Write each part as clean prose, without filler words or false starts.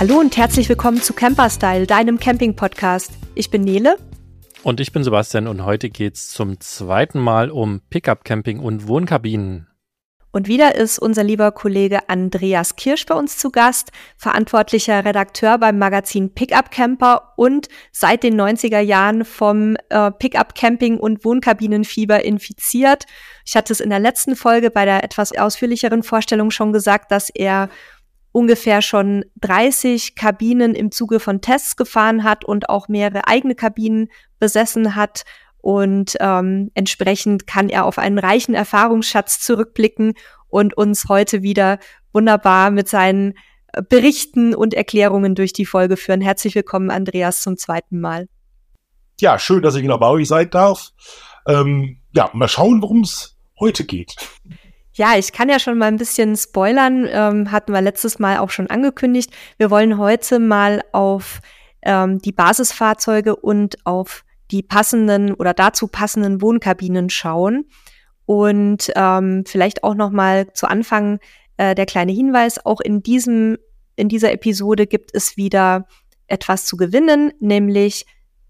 Hallo und herzlich willkommen zu Camperstyle, deinem Camping-Podcast. Ich bin Nele. Und ich bin Sebastian und heute geht's zum zweiten Mal um Pickup-Camping und Wohnkabinen. Und wieder ist unser lieber Kollege Andreas Kirsch bei uns zu Gast, verantwortlicher Redakteur beim Magazin Pickup Camper und seit den 90er Jahren vom Pickup Camping und Wohnkabinenfieber infiziert. Ich hatte es in der letzten Folge bei der etwas ausführlicheren Vorstellung schon gesagt, dass er ungefähr schon 30 Kabinen im Zuge von Tests gefahren hat und auch mehrere eigene Kabinen besessen hat. Und entsprechend kann er auf einen reichen Erfahrungsschatz zurückblicken und uns heute wieder wunderbar mit seinen Berichten und Erklärungen durch die Folge führen. Herzlich willkommen, Andreas, zum zweiten Mal. Ja, schön, dass ich wieder bei euch sein darf. Mal schauen, worum es heute geht. Ja, ich kann ja schon mal ein bisschen spoilern, hatten wir letztes Mal auch schon angekündigt. Wir wollen heute mal auf die Basisfahrzeuge und auf die passenden oder dazu passenden Wohnkabinen schauen. Und vielleicht auch noch mal zu Anfang der kleine Hinweis, auch in dieser Episode gibt es wieder etwas zu gewinnen, nämlich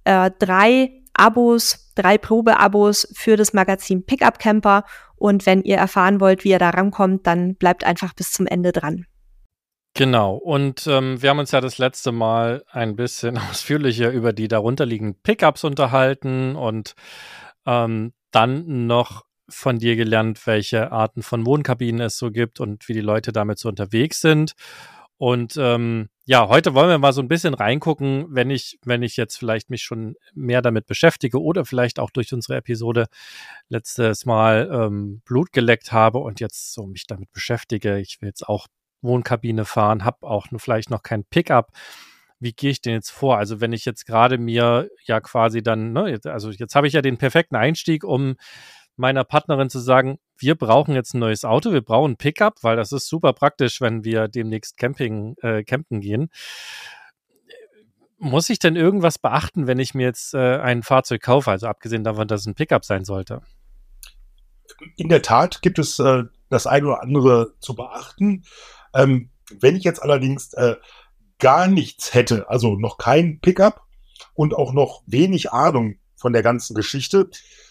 3 Probeabos für das Magazin Pickup Camper. Und wenn ihr erfahren wollt, wie ihr da rankommt, dann bleibt einfach bis zum Ende dran. Genau, und wir haben uns ja das letzte Mal ein bisschen ausführlicher über die darunterliegenden Pickups unterhalten und dann noch von dir gelernt, welche Arten von Wohnkabinen es so gibt und wie die Leute damit so unterwegs sind. Und heute wollen wir mal so ein bisschen reingucken, wenn ich jetzt vielleicht mich schon mehr damit beschäftige oder vielleicht auch durch unsere Episode letztes Mal Blut geleckt habe und jetzt so mich damit beschäftige. Ich will jetzt auch Wohnkabine fahren, habe auch vielleicht noch kein Pickup. Wie gehe ich denn jetzt vor? Also wenn ich jetzt gerade mir ja quasi dann, jetzt habe ich ja den perfekten Einstieg, um meiner Partnerin zu sagen, wir brauchen jetzt ein neues Auto, wir brauchen ein Pickup, weil das ist super praktisch, wenn wir demnächst campen gehen. Muss ich denn irgendwas beachten, wenn ich mir jetzt ein Fahrzeug kaufe, also abgesehen davon, dass es ein Pickup sein sollte? In der Tat gibt es das eine oder andere zu beachten. Wenn ich jetzt allerdings gar nichts hätte, also noch kein Pickup und auch noch wenig Ahnung von der ganzen Geschichte,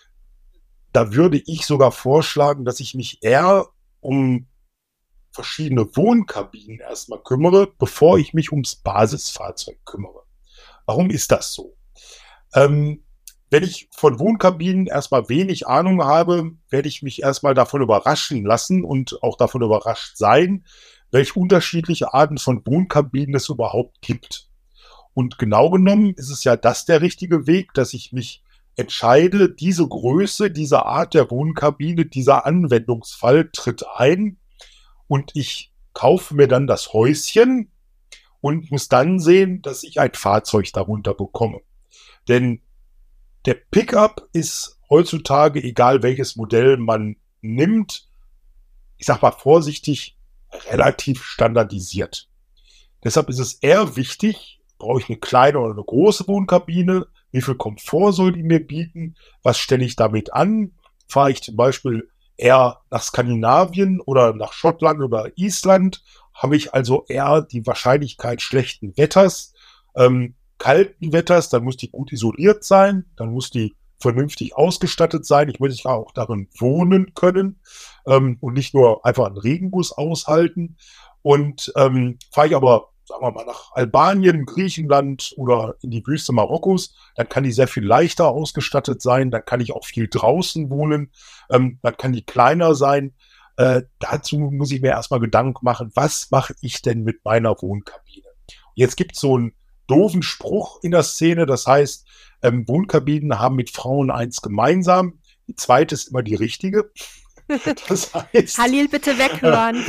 da würde ich sogar vorschlagen, dass ich mich eher um verschiedene Wohnkabinen erstmal kümmere, bevor ich mich ums Basisfahrzeug kümmere. Warum ist das so? Wenn ich von Wohnkabinen erstmal wenig Ahnung habe, werde ich mich erstmal davon überraschen lassen und auch davon überrascht sein, welche unterschiedliche Arten von Wohnkabinen es überhaupt gibt. Und genau genommen ist es ja das der richtige Weg, dass ich mich entscheide, diese Größe, diese Art der Wohnkabine, dieser Anwendungsfall tritt ein und ich kaufe mir dann das Häuschen und muss dann sehen, dass ich ein Fahrzeug darunter bekomme. Denn der Pickup ist heutzutage, egal welches Modell man nimmt, ich sag mal vorsichtig, relativ standardisiert. Deshalb ist es eher wichtig, brauche ich eine kleine oder eine große Wohnkabine, wie viel Komfort soll die mir bieten, was stelle ich damit an, fahre ich zum Beispiel eher nach Skandinavien oder nach Schottland oder Island, habe ich also eher die Wahrscheinlichkeit schlechten Wetters, kalten Wetters, dann muss die gut isoliert sein, dann muss die vernünftig ausgestattet sein, ich muss ja auch darin wohnen können und nicht nur einfach einen Regenguss aushalten. Und fahre ich aber, sagen wir mal, nach Albanien, Griechenland oder in die Wüste Marokkos, dann kann die sehr viel leichter ausgestattet sein, dann kann ich auch viel draußen wohnen, dann kann die kleiner sein. Dazu muss ich mir erstmal Gedanken machen, was mache ich denn mit meiner Wohnkabine? Jetzt gibt es so einen doofen Spruch in der Szene, das heißt, Wohnkabinen haben mit Frauen eins gemeinsam, die zweite ist immer die richtige. Das heißt, Halil, bitte weghören.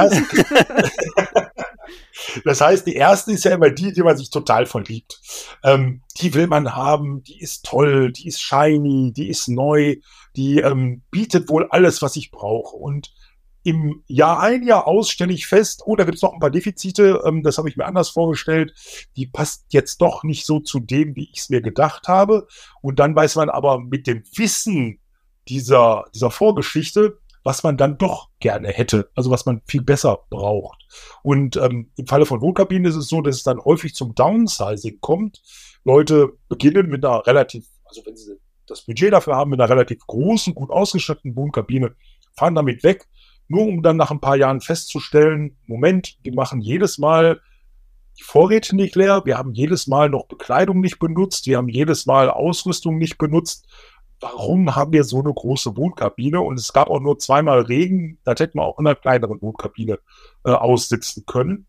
Das heißt, die erste ist ja immer die man sich total verliebt. Die will man haben, die ist toll, die ist shiny, die ist neu, die bietet wohl alles, was ich brauche. Und im Jahr ein, Jahr aus stelle ich fest, da gibt es noch ein paar Defizite, das habe ich mir anders vorgestellt, die passt jetzt doch nicht so zu dem, wie ich es mir gedacht habe. Und dann weiß man aber mit dem Wissen dieser Vorgeschichte, was man dann doch gerne hätte, also was man viel besser braucht. Und im Falle von Wohnkabinen ist es so, dass es dann häufig zum Downsizing kommt. Leute beginnen mit einer relativ, also wenn sie das Budget dafür haben, mit einer relativ großen, gut ausgestatteten Wohnkabine, fahren damit weg, nur um dann nach ein paar Jahren festzustellen, Moment, wir machen jedes Mal die Vorräte nicht leer, wir haben jedes Mal noch Bekleidung nicht benutzt, wir haben jedes Mal Ausrüstung nicht benutzt. Warum haben wir so eine große Wohnkabine? Und es gab auch nur 2-mal Regen, das hätten wir auch in einer kleineren Wohnkabine aussitzen können.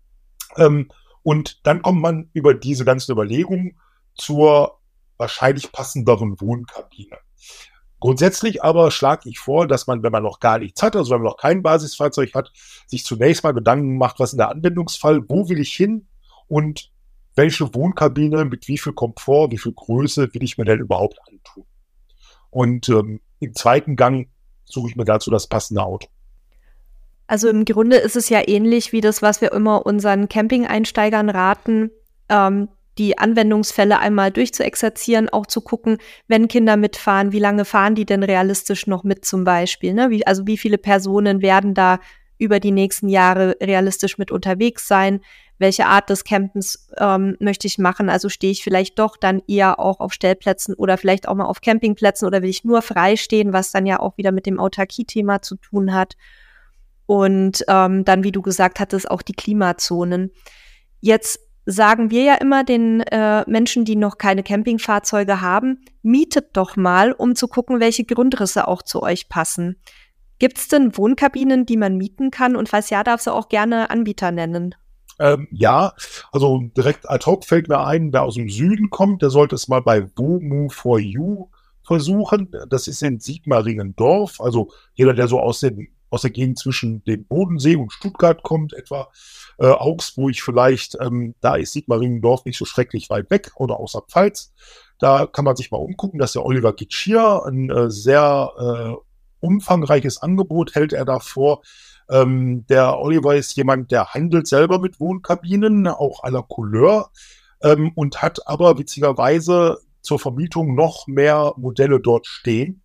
Und dann kommt man über diese ganzen Überlegungen zur wahrscheinlich passenderen Wohnkabine. Grundsätzlich aber schlage ich vor, dass man, wenn man noch gar nichts hat, also wenn man noch kein Basisfahrzeug hat, sich zunächst mal Gedanken macht, was ist der Anwendungsfall, wo will ich hin und welche Wohnkabine mit wie viel Komfort, wie viel Größe will ich mir denn überhaupt antun. Und im zweiten Gang suche ich mir dazu das passende Auto. Also im Grunde ist es ja ähnlich wie das, was wir immer unseren Camping-Einsteigern raten, die Anwendungsfälle einmal durchzuexerzieren, auch zu gucken, wenn Kinder mitfahren, wie lange fahren die denn realistisch noch mit zum Beispiel, ne? Wie viele Personen werden da über die nächsten Jahre realistisch mit unterwegs sein? Welche Art des Campens möchte ich machen? Also stehe ich vielleicht doch dann eher auch auf Stellplätzen oder vielleicht auch mal auf Campingplätzen oder will ich nur frei stehen, was dann ja auch wieder mit dem Autarkie-Thema zu tun hat. Und dann, wie du gesagt hattest, auch die Klimazonen. Jetzt sagen wir ja immer den Menschen, die noch keine Campingfahrzeuge haben, mietet doch mal, um zu gucken, welche Grundrisse auch zu euch passen. Gibt es denn Wohnkabinen, die man mieten kann? Und falls ja, darfst du auch gerne Anbieter nennen. Ja, also direkt ad hoc fällt mir ein, wer aus dem Süden kommt, der sollte es mal bei WooMove4U versuchen. Das ist in Sigmaringendorf. Also jeder, der so aus der Gegend zwischen dem Bodensee und Stuttgart kommt, etwa Augsburg vielleicht, da ist Sigmaringendorf nicht so schrecklich weit weg oder außer Pfalz. Da kann man sich mal umgucken, dass der Oliver Gitschier ein sehr umfangreiches Angebot hält er da vor. Der Oliver ist jemand, der handelt selber mit Wohnkabinen, auch à la Couleur, und hat aber witzigerweise zur Vermietung noch mehr Modelle dort stehen.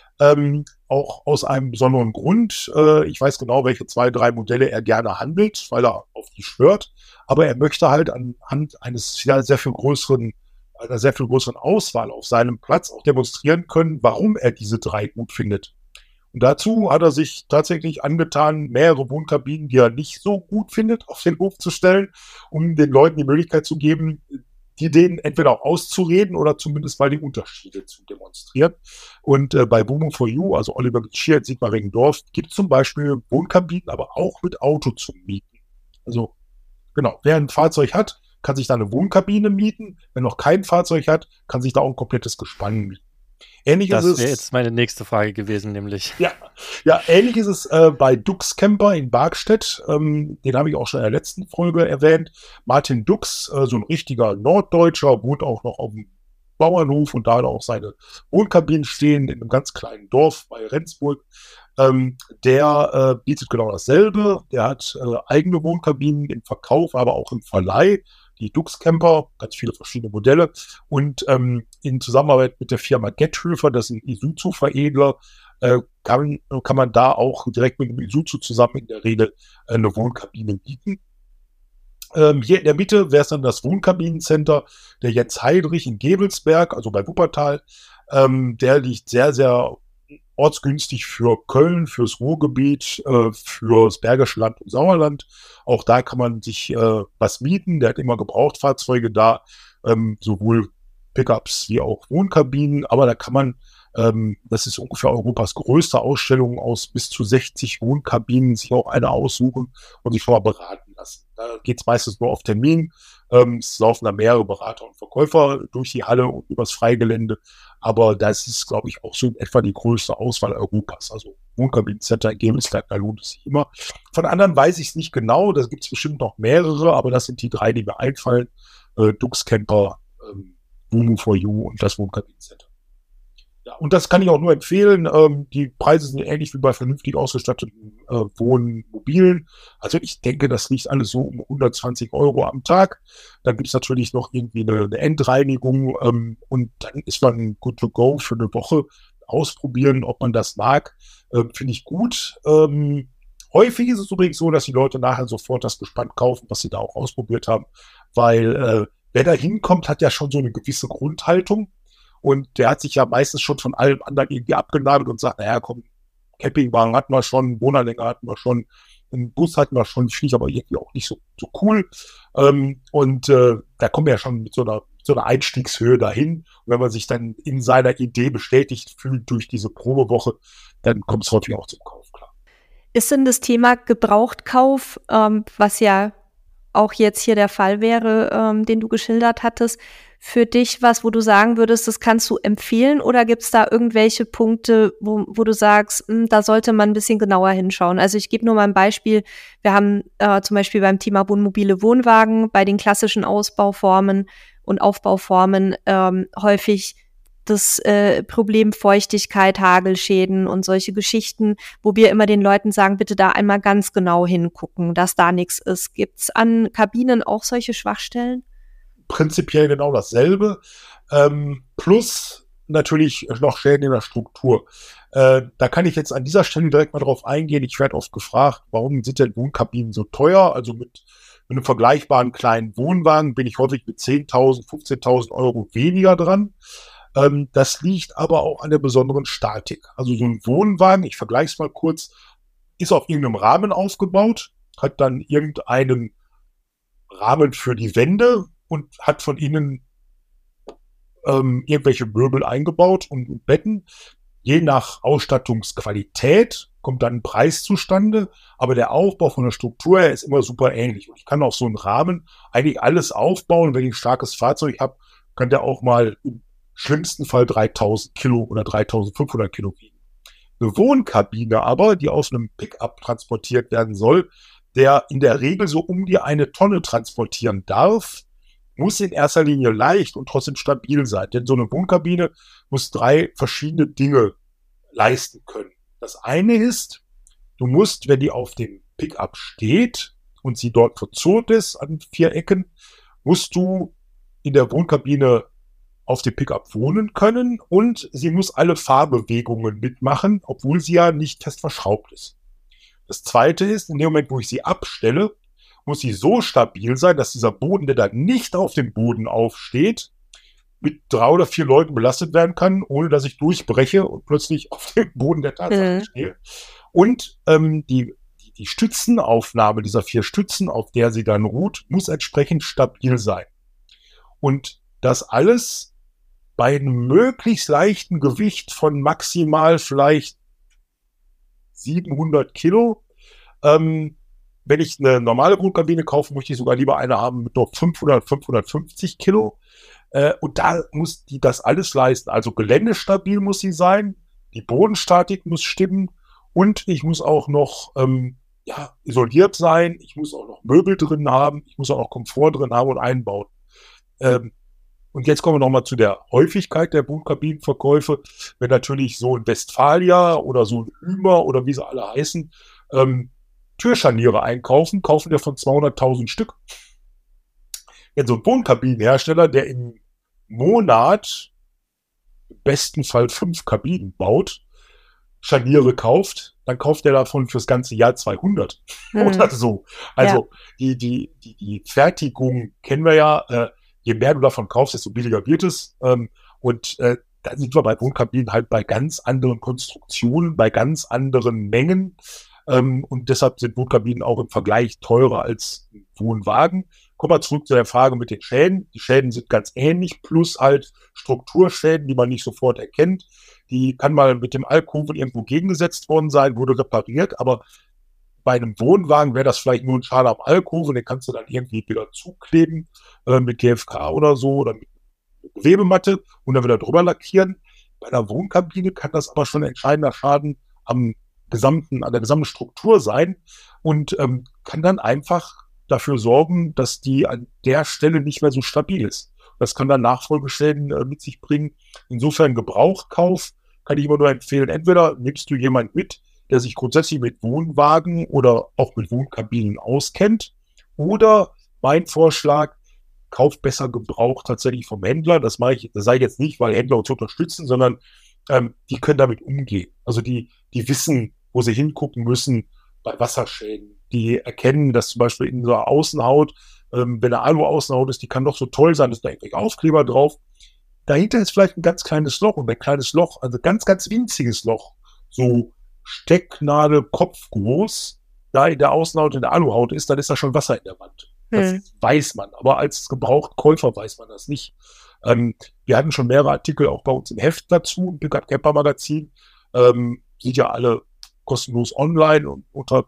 Auch aus einem besonderen Grund. Ich weiß genau, welche 2, 3 Modelle er gerne handelt, weil er auf die schwört. Aber er möchte halt anhand einer sehr viel größeren Auswahl auf seinem Platz auch demonstrieren können, warum er diese 3 gut findet. Und dazu hat er sich tatsächlich angetan, mehrere Wohnkabinen, die er nicht so gut findet, auf den Hof zu stellen, um den Leuten die Möglichkeit zu geben, die denen entweder auch auszureden oder zumindest mal die Unterschiede zu demonstrieren. Und bei WooMove4U, also Oliver Gitschier in Sigmaringendorf, gibt es zum Beispiel Wohnkabinen, aber auch mit Auto zum Mieten. Also genau, wer ein Fahrzeug hat, kann sich da eine Wohnkabine mieten. Wer noch kein Fahrzeug hat, kann sich da auch ein komplettes Gespann mieten. Ähnlich das wäre jetzt meine nächste Frage gewesen, nämlich. Ja, ähnlich ist es bei Dux Camper in Barkstedt. Den habe ich auch schon in der letzten Folge erwähnt. Martin Dux, so ein richtiger Norddeutscher, wohnt auch noch auf dem Bauernhof und da hat auch seine Wohnkabinen stehen in einem ganz kleinen Dorf bei Rendsburg. Der bietet genau dasselbe. Der hat eigene Wohnkabinen im Verkauf, aber auch im Verleih. Die Dux Camper, ganz viele verschiedene Modelle. Und in Zusammenarbeit mit der Firma Gethöfer, das ist ein Isuzu-Veredler, kann man da auch direkt mit dem Isuzu zusammen in der Regel eine Wohnkabine bieten. Hier in der Mitte wäre es dann das Wohnkabinencenter der Jens Heidrich in Gebelsberg, also bei Wuppertal. Der liegt sehr, sehr ortsgünstig für Köln, fürs Ruhrgebiet, fürs Bergische Land und Sauerland. Auch da kann man sich was mieten. Der hat immer Gebrauchtfahrzeuge da, sowohl Pickups wie auch Wohnkabinen. Aber da kann man, das ist ungefähr Europas größte Ausstellung, aus bis zu 60 Wohnkabinen sich auch eine aussuchen und sich schon mal beraten lassen. Da geht es meistens nur auf Termin. Es laufen da mehrere Berater und Verkäufer durch die Halle und übers Freigelände. Aber das ist, glaube ich, auch so in etwa die größte Auswahl Europas. Also Wohnkabinencenter in Gebelsberg, da lohnt es sich immer. Von anderen weiß ich es nicht genau. Da gibt es bestimmt noch mehrere, aber das sind die 3, die mir einfallen. Dux Camper, WooMove4U und das Wohnkabinencenter. Ja, und das kann ich auch nur empfehlen. Die Preise sind ähnlich wie bei vernünftig ausgestatteten Wohnmobilen. Also ich denke, das liegt alles so um 120 € am Tag. Dann gibt es natürlich noch irgendwie eine Endreinigung und dann ist man good to go für eine Woche. ausprobieren, ob man das mag, finde ich gut. Häufig ist es übrigens so, dass die Leute nachher sofort das Gespann kaufen, was sie da auch ausprobiert haben, weil wer da hinkommt, hat ja schon so eine gewisse Grundhaltung und der hat sich ja meistens schon von allem anderen irgendwie abgenabelt und sagt, naja, komm, Campingwagen hatten wir schon, Wohnerlänger hatten wir schon, einen Bus hatten wir schon, finde ich aber irgendwie auch nicht so cool. Da kommen wir ja schon mit so einer Einstiegshöhe dahin. Und wenn man sich dann in seiner Idee bestätigt fühlt durch diese Probewoche, dann kommt es häufig auch zum Kauf, klar. Ist denn das Thema Gebrauchtkauf, was ja auch jetzt hier der Fall wäre, den du geschildert hattest, für dich was, wo du sagen würdest, das kannst du empfehlen, oder gibt es da irgendwelche Punkte, wo du sagst, da sollte man ein bisschen genauer hinschauen? Also ich gebe nur mal ein Beispiel. Wir haben zum Beispiel beim Thema wohnmobile Wohnwagen bei den klassischen Ausbauformen und Aufbauformen häufig das Problem Feuchtigkeit, Hagelschäden und solche Geschichten, wo wir immer den Leuten sagen, bitte da einmal ganz genau hingucken, dass da nichts ist. Gibt es an Kabinen auch solche Schwachstellen? Prinzipiell genau dasselbe, plus natürlich noch Schäden in der Struktur. Da kann ich jetzt an dieser Stelle direkt mal drauf eingehen. Ich werde oft gefragt, warum sind denn Wohnkabinen so teuer? Also mit einem vergleichbaren kleinen Wohnwagen bin ich häufig mit 10.000, 15.000 Euro weniger dran. Das liegt aber auch an der besonderen Statik. Also so ein Wohnwagen, ich vergleiche es mal kurz, ist auf irgendeinem Rahmen aufgebaut, hat dann irgendeinen Rahmen für die Wände und hat von innen irgendwelche Möbel eingebaut und Betten. Je nach Ausstattungsqualität kommt dann ein Preis zustande, aber der Aufbau von der Struktur her ist immer super ähnlich. Und ich kann auf so einen Rahmen eigentlich alles aufbauen. Wenn ich ein starkes Fahrzeug habe, kann der auch mal im schlimmsten Fall 3.000 Kilo oder 3.500 Kilo wiegen. Eine Wohnkabine aber, die aus einem Pickup transportiert werden soll, der in der Regel so um die 1 Tonne transportieren darf, muss in erster Linie leicht und trotzdem stabil sein. Denn so eine Wohnkabine muss 3 verschiedene Dinge leisten können. Das eine ist, du musst, wenn die auf dem Pickup steht und sie dort verzurrt ist an 4 Ecken, musst du in der Wohnkabine auf dem Pickup wohnen können und sie muss alle Fahrbewegungen mitmachen, obwohl sie ja nicht fest verschraubt ist. Das zweite ist, in dem Moment, wo ich sie abstelle, muss sie so stabil sein, dass dieser Boden, der da nicht auf dem Boden aufsteht, mit 3 oder 4 Leuten belastet werden kann, ohne dass ich durchbreche und plötzlich auf dem Boden der Tatsache stehe. Und die Stützenaufnahme dieser 4 Stützen, auf der sie dann ruht, muss entsprechend stabil sein. Und das alles bei einem möglichst leichten Gewicht von maximal vielleicht 700 Kilo. Wenn ich eine normale Wohnkabine kaufe, möchte ich sogar lieber eine haben mit noch 500, 550 Kilo. Und da muss die das alles leisten. Also geländestabil muss sie sein, die Bodenstatik muss stimmen und ich muss auch noch isoliert sein, ich muss auch noch Möbel drin haben, ich muss auch noch Komfort drin haben und einbauen. Und jetzt kommen wir nochmal zu der Häufigkeit der Wohnkabinenverkäufe. Wenn natürlich so ein Westfalia oder so ein Hümer oder wie sie alle heißen, Türscharniere einkaufen, kaufen wir von 200.000 Stück. Wenn so ein Wohnkabinenhersteller, der im Monat im besten Fall 5 Kabinen baut, Scharniere kauft, dann kauft er davon fürs ganze Jahr 200 oder so. Also die Fertigung kennen wir ja, je mehr du davon kaufst, desto billiger wird es. Da sind wir bei Wohnkabinen halt bei ganz anderen Konstruktionen, bei ganz anderen Mengen. Und deshalb sind Wohnkabinen auch im Vergleich teurer als Wohnwagen. Kommen wir zurück zu der Frage mit den Schäden. Die Schäden sind ganz ähnlich, plus halt Strukturschäden, die man nicht sofort erkennt. Die kann mal mit dem Alkoven irgendwo gegengesetzt worden sein, wurde repariert, aber bei einem Wohnwagen wäre das vielleicht nur ein Schaden am Alkoven, den kannst du dann irgendwie wieder zukleben mit GFK oder so oder mit Gewebematte und dann wieder drüber lackieren. Bei einer Wohnkabine kann das aber schon ein entscheidender Schaden an der gesamten Struktur sein und kann dann einfach dafür sorgen, dass die an der Stelle nicht mehr so stabil ist. Das kann dann Nachfolgeschäden mit sich bringen. Insofern Gebrauchkauf kann ich immer nur empfehlen. Entweder nimmst du jemanden mit, der sich grundsätzlich mit Wohnwagen oder auch mit Wohnkabinen auskennt, oder mein Vorschlag, kauf besser Gebrauch tatsächlich vom Händler. Das sage ich jetzt nicht, weil Händler uns unterstützen, sondern die können damit umgehen. Also die wissen, wo sie hingucken müssen bei Wasserschäden. Die erkennen, dass zum Beispiel in so einer Außenhaut, wenn eine Alu-Außenhaut ist, die kann doch so toll sein, ist da irgendwelche Aufkleber drauf. Dahinter ist vielleicht ein ganz kleines Loch und ein kleines Loch, also ganz, ganz winziges Loch, so Stecknadel, Kopf groß, da in der Außenhaut, in der Aluhaut ist, dann ist da schon Wasser in der Wand. Das weiß man, aber als Gebrauchtkäufer weiß man das nicht. Wir hatten schon mehrere Artikel auch bei uns im Heft dazu, im Pickup Camper Magazin. Sind ja alle kostenlos online und unter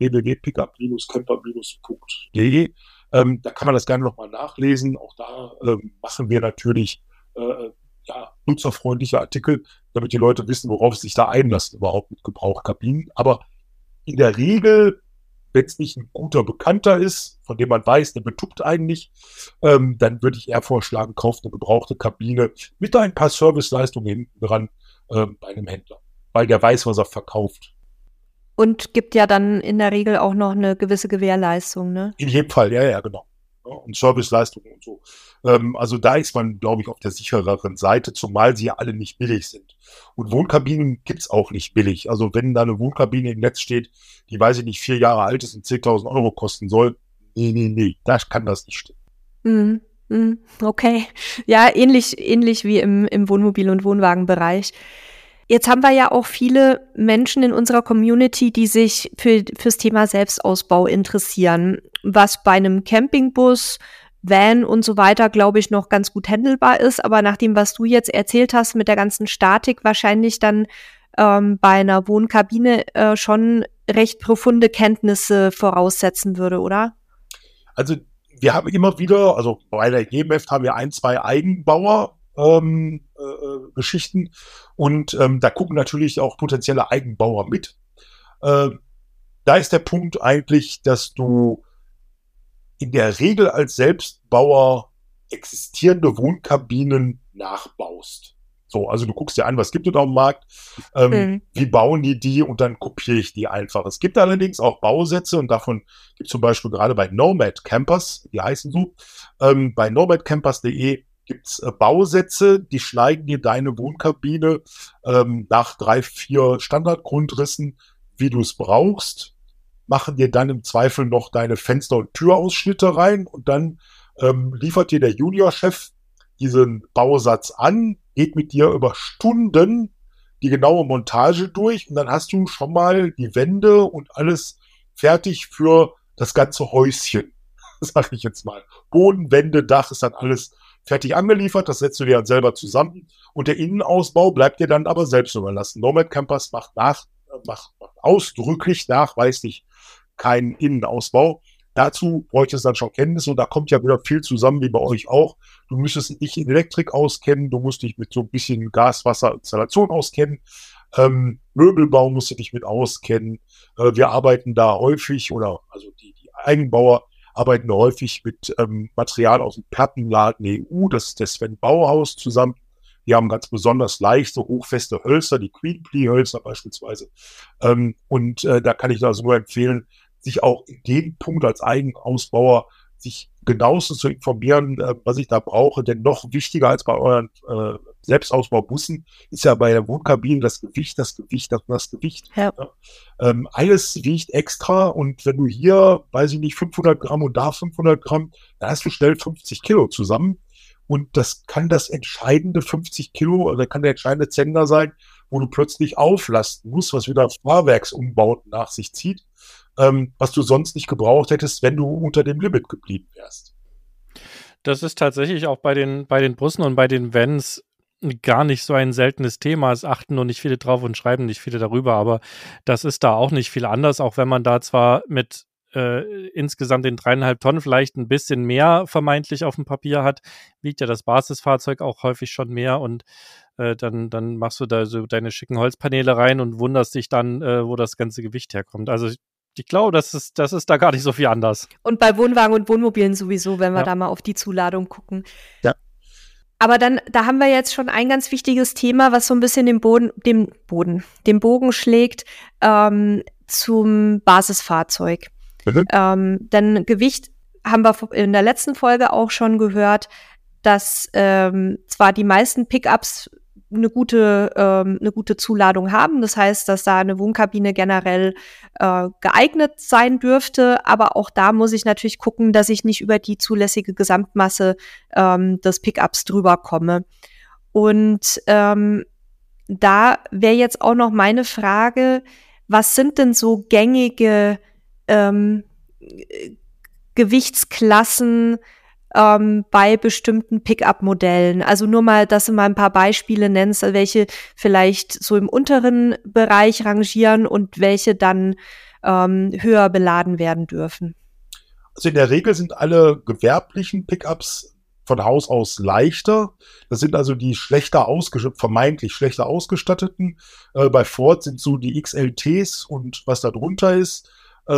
www.pickup-camper-.de. Da kann man das gerne nochmal nachlesen. Auch da machen wir natürlich nutzerfreundliche Artikel, damit die Leute wissen, worauf sie sich da einlassen, überhaupt mit Gebrauchkabinen. Aber in der Regel, wenn es nicht ein guter Bekannter ist, von dem man weiß, der betuppt einen nicht, dann würde ich eher vorschlagen, kauft eine gebrauchte Kabine mit ein paar Serviceleistungen hinten dran bei einem Händler, weil der weiß, was er verkauft. Und gibt ja dann in der Regel auch noch eine gewisse Gewährleistung, ne? In jedem Fall, ja, genau. Ja, und Serviceleistungen und so. Also da ist man, glaube ich, auf der sichereren Seite, zumal sie ja alle nicht billig sind. Und Wohnkabinen gibt's auch nicht billig. Also wenn da eine Wohnkabine im Netz steht, die, weiß ich nicht, 4 Jahre alt ist und 10.000 Euro kosten soll, nee, da kann das nicht stimmen. Okay. Ja, ähnlich wie im Wohnmobil- und Wohnwagenbereich. Jetzt haben wir ja auch viele Menschen in unserer Community, die sich fürs Thema Selbstausbau interessieren, was bei einem Campingbus, Van und so weiter, glaube ich, noch ganz gut handelbar ist. Aber nach dem, was du jetzt erzählt hast mit der ganzen Statik, wahrscheinlich dann bei einer Wohnkabine schon recht profunde Kenntnisse voraussetzen würde, oder? Also wir haben immer wieder, also bei der GmbF haben wir 1, 2 Eigenbauer Geschichten und da gucken natürlich auch potenzielle Eigenbauer mit. Da ist der Punkt eigentlich, dass du in der Regel als Selbstbauer existierende Wohnkabinen nachbaust. So, also du guckst dir an, was gibt es da am Markt, wie bauen die und dann kopiere ich die einfach. Es gibt allerdings auch Bausätze und davon gibt es zum Beispiel gerade bei Nomad Campers, die heißen so, bei nomadcampers.de gibt es Bausätze, die schneiden dir deine Wohnkabine nach 3, 4 Standardgrundrissen, wie du es brauchst, machen dir dann im Zweifel noch deine Fenster- und Türausschnitte rein und dann liefert dir der Juniorchef diesen Bausatz an, geht mit dir über Stunden die genaue Montage durch und dann hast du schon mal die Wände und alles fertig für das ganze Häuschen, sag ich jetzt mal. Boden, Wände, Dach ist dann alles fertig angeliefert, das setzt du dir dann selber zusammen und der Innenausbau bleibt dir dann aber selbst überlassen. Nomad Campers macht ausdrücklich nachweislich keinen Innenausbau. Dazu bräuchte es dann schon Kenntnisse und da kommt ja wieder viel zusammen, wie bei euch auch. Du müsstest dich in Elektrik auskennen, du musst dich mit so ein bisschen Gas, Wasser, Installation auskennen. Möbelbau musst du dich mit auskennen. Wir arbeiten da häufig, also die Eigenbauer arbeiten häufig mit Material aus dem Plattenladen EU, das ist der Sven Bauhaus zusammen. Die haben ganz besonders leichte, hochfeste Hölzer, die Queen-Ply-Hölzer beispielsweise. Da kann ich also nur empfehlen, sich auch in dem Punkt als Eigenausbauer sich genauestens zu informieren, was ich da brauche. Denn noch wichtiger als bei euren Selbstausbaubussen ist ja bei der Wohnkabine das Gewicht. Ja. Alles wiegt extra und wenn du hier, weiß ich nicht, 500 Gramm und da 500 Gramm, dann hast du schnell 50 Kilo zusammen. Und das kann das entscheidende 50 Kilo, oder kann der entscheidende Zehner sein, wo du plötzlich auflasten musst, was wieder Fahrwerksumbauten nach sich zieht, was du sonst nicht gebraucht hättest, wenn du unter dem Limit geblieben wärst. Das ist tatsächlich auch bei den Bussen und bei den Vans gar nicht so ein seltenes Thema. Es achten nur nicht viele drauf und schreiben nicht viele darüber, aber das ist da auch nicht viel anders, auch wenn man da zwar mit insgesamt den 3,5 Tonnen vielleicht ein bisschen mehr vermeintlich auf dem Papier hat, wiegt ja das Basisfahrzeug auch häufig schon mehr und dann machst du da so deine schicken Holzpaneele rein und wunderst dich dann, wo das ganze Gewicht herkommt. Also ich glaube, das ist da gar nicht so viel anders. Und bei Wohnwagen und Wohnmobilen sowieso, wenn wir da mal auf die Zuladung gucken. Ja. Aber da haben wir jetzt schon ein ganz wichtiges Thema, was so ein bisschen den Bogen schlägt zum Basisfahrzeug. Denn Gewicht haben wir in der letzten Folge auch schon gehört, dass zwar die meisten Pickups eine gute Zuladung haben. Das heißt, dass da eine Wohnkabine generell geeignet sein dürfte. Aber auch da muss ich natürlich gucken, dass ich nicht über die zulässige Gesamtmasse des Pickups drüber komme. Und da wäre jetzt auch noch meine Frage, was sind denn so gängige Gewichtsklassen bei bestimmten Pickup-Modellen? Also nur mal, dass du mal ein paar Beispiele nennst, welche vielleicht so im unteren Bereich rangieren und welche dann höher beladen werden dürfen. Also in der Regel sind alle gewerblichen Pickups von Haus aus leichter. Das sind also die vermeintlich schlechter ausgestatteten. Bei Ford sind so die XLTs und was da drunter ist.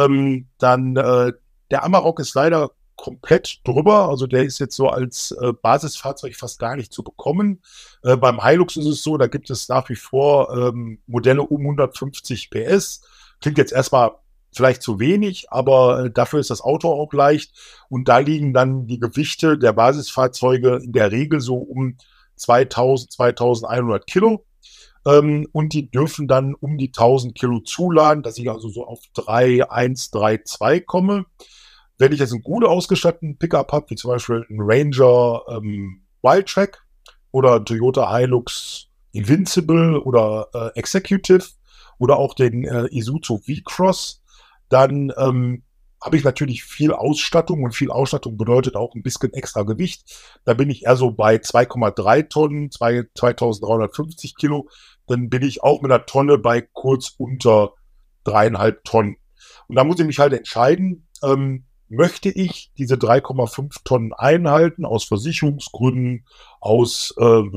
Der Amarok ist leider komplett drüber. Also der ist jetzt so als Basisfahrzeug fast gar nicht zu bekommen. Beim Hilux ist es so, da gibt es nach wie vor Modelle um 150 PS. Klingt jetzt erstmal vielleicht zu wenig, aber dafür ist das Auto auch leicht. Und da liegen dann die Gewichte der Basisfahrzeuge in der Regel so um 2000, 2100 Kilo. Und die dürfen dann um die 1000 Kilo zuladen, dass ich also so auf 3,1, 3,2 komme. Wenn ich jetzt einen gut ausgestatteten Pickup habe, wie zum Beispiel einen Ranger Wildtrak oder einen Toyota Hilux Invincible oder Executive oder auch den Isuzu V-Cross, dann habe ich natürlich viel Ausstattung und viel Ausstattung bedeutet auch ein bisschen extra Gewicht. Da bin ich eher so bei 2,3 Tonnen, 2350 Kilo. Dann bin ich auch mit einer Tonne bei kurz unter 3,5 Tonnen. Und da muss ich mich halt entscheiden, möchte ich diese 3,5 Tonnen einhalten aus Versicherungsgründen, aus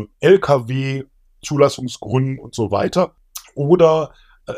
LKW-Zulassungsgründen und so weiter? Oder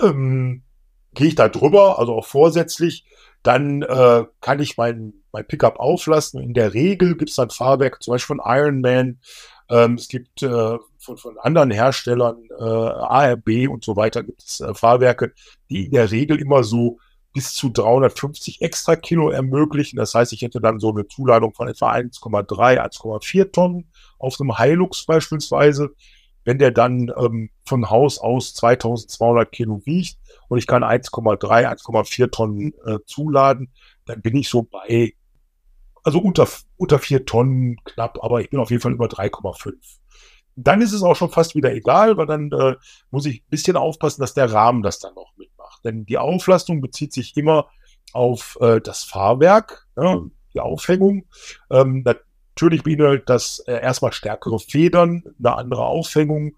gehe ich da drüber, also auch vorsätzlich, dann kann ich mein Pickup auflassen. In der Regel gibt es dann Fahrwerke, zum Beispiel von Ironman, es gibt von anderen Herstellern, ARB und so weiter, gibt es Fahrwerke, die in der Regel immer so bis zu 350 extra Kilo ermöglichen. Das heißt, ich hätte dann so eine Zuladung von etwa 1,3, 1,4 Tonnen auf einem Hilux beispielsweise. Wenn der dann von Haus aus 2200 Kilo wiegt und ich kann 1,3, 1,4 Tonnen zuladen, dann bin ich so bei, also unter 4 Tonnen knapp, aber ich bin auf jeden Fall über 3,5. Dann ist es auch schon fast wieder egal, weil dann muss ich ein bisschen aufpassen, dass der Rahmen das dann noch mitmacht. Denn die Auflastung bezieht sich immer auf das Fahrwerk, die Aufhängung. Natürlich beinhaltet das erstmal stärkere Federn, eine andere Aufhängung,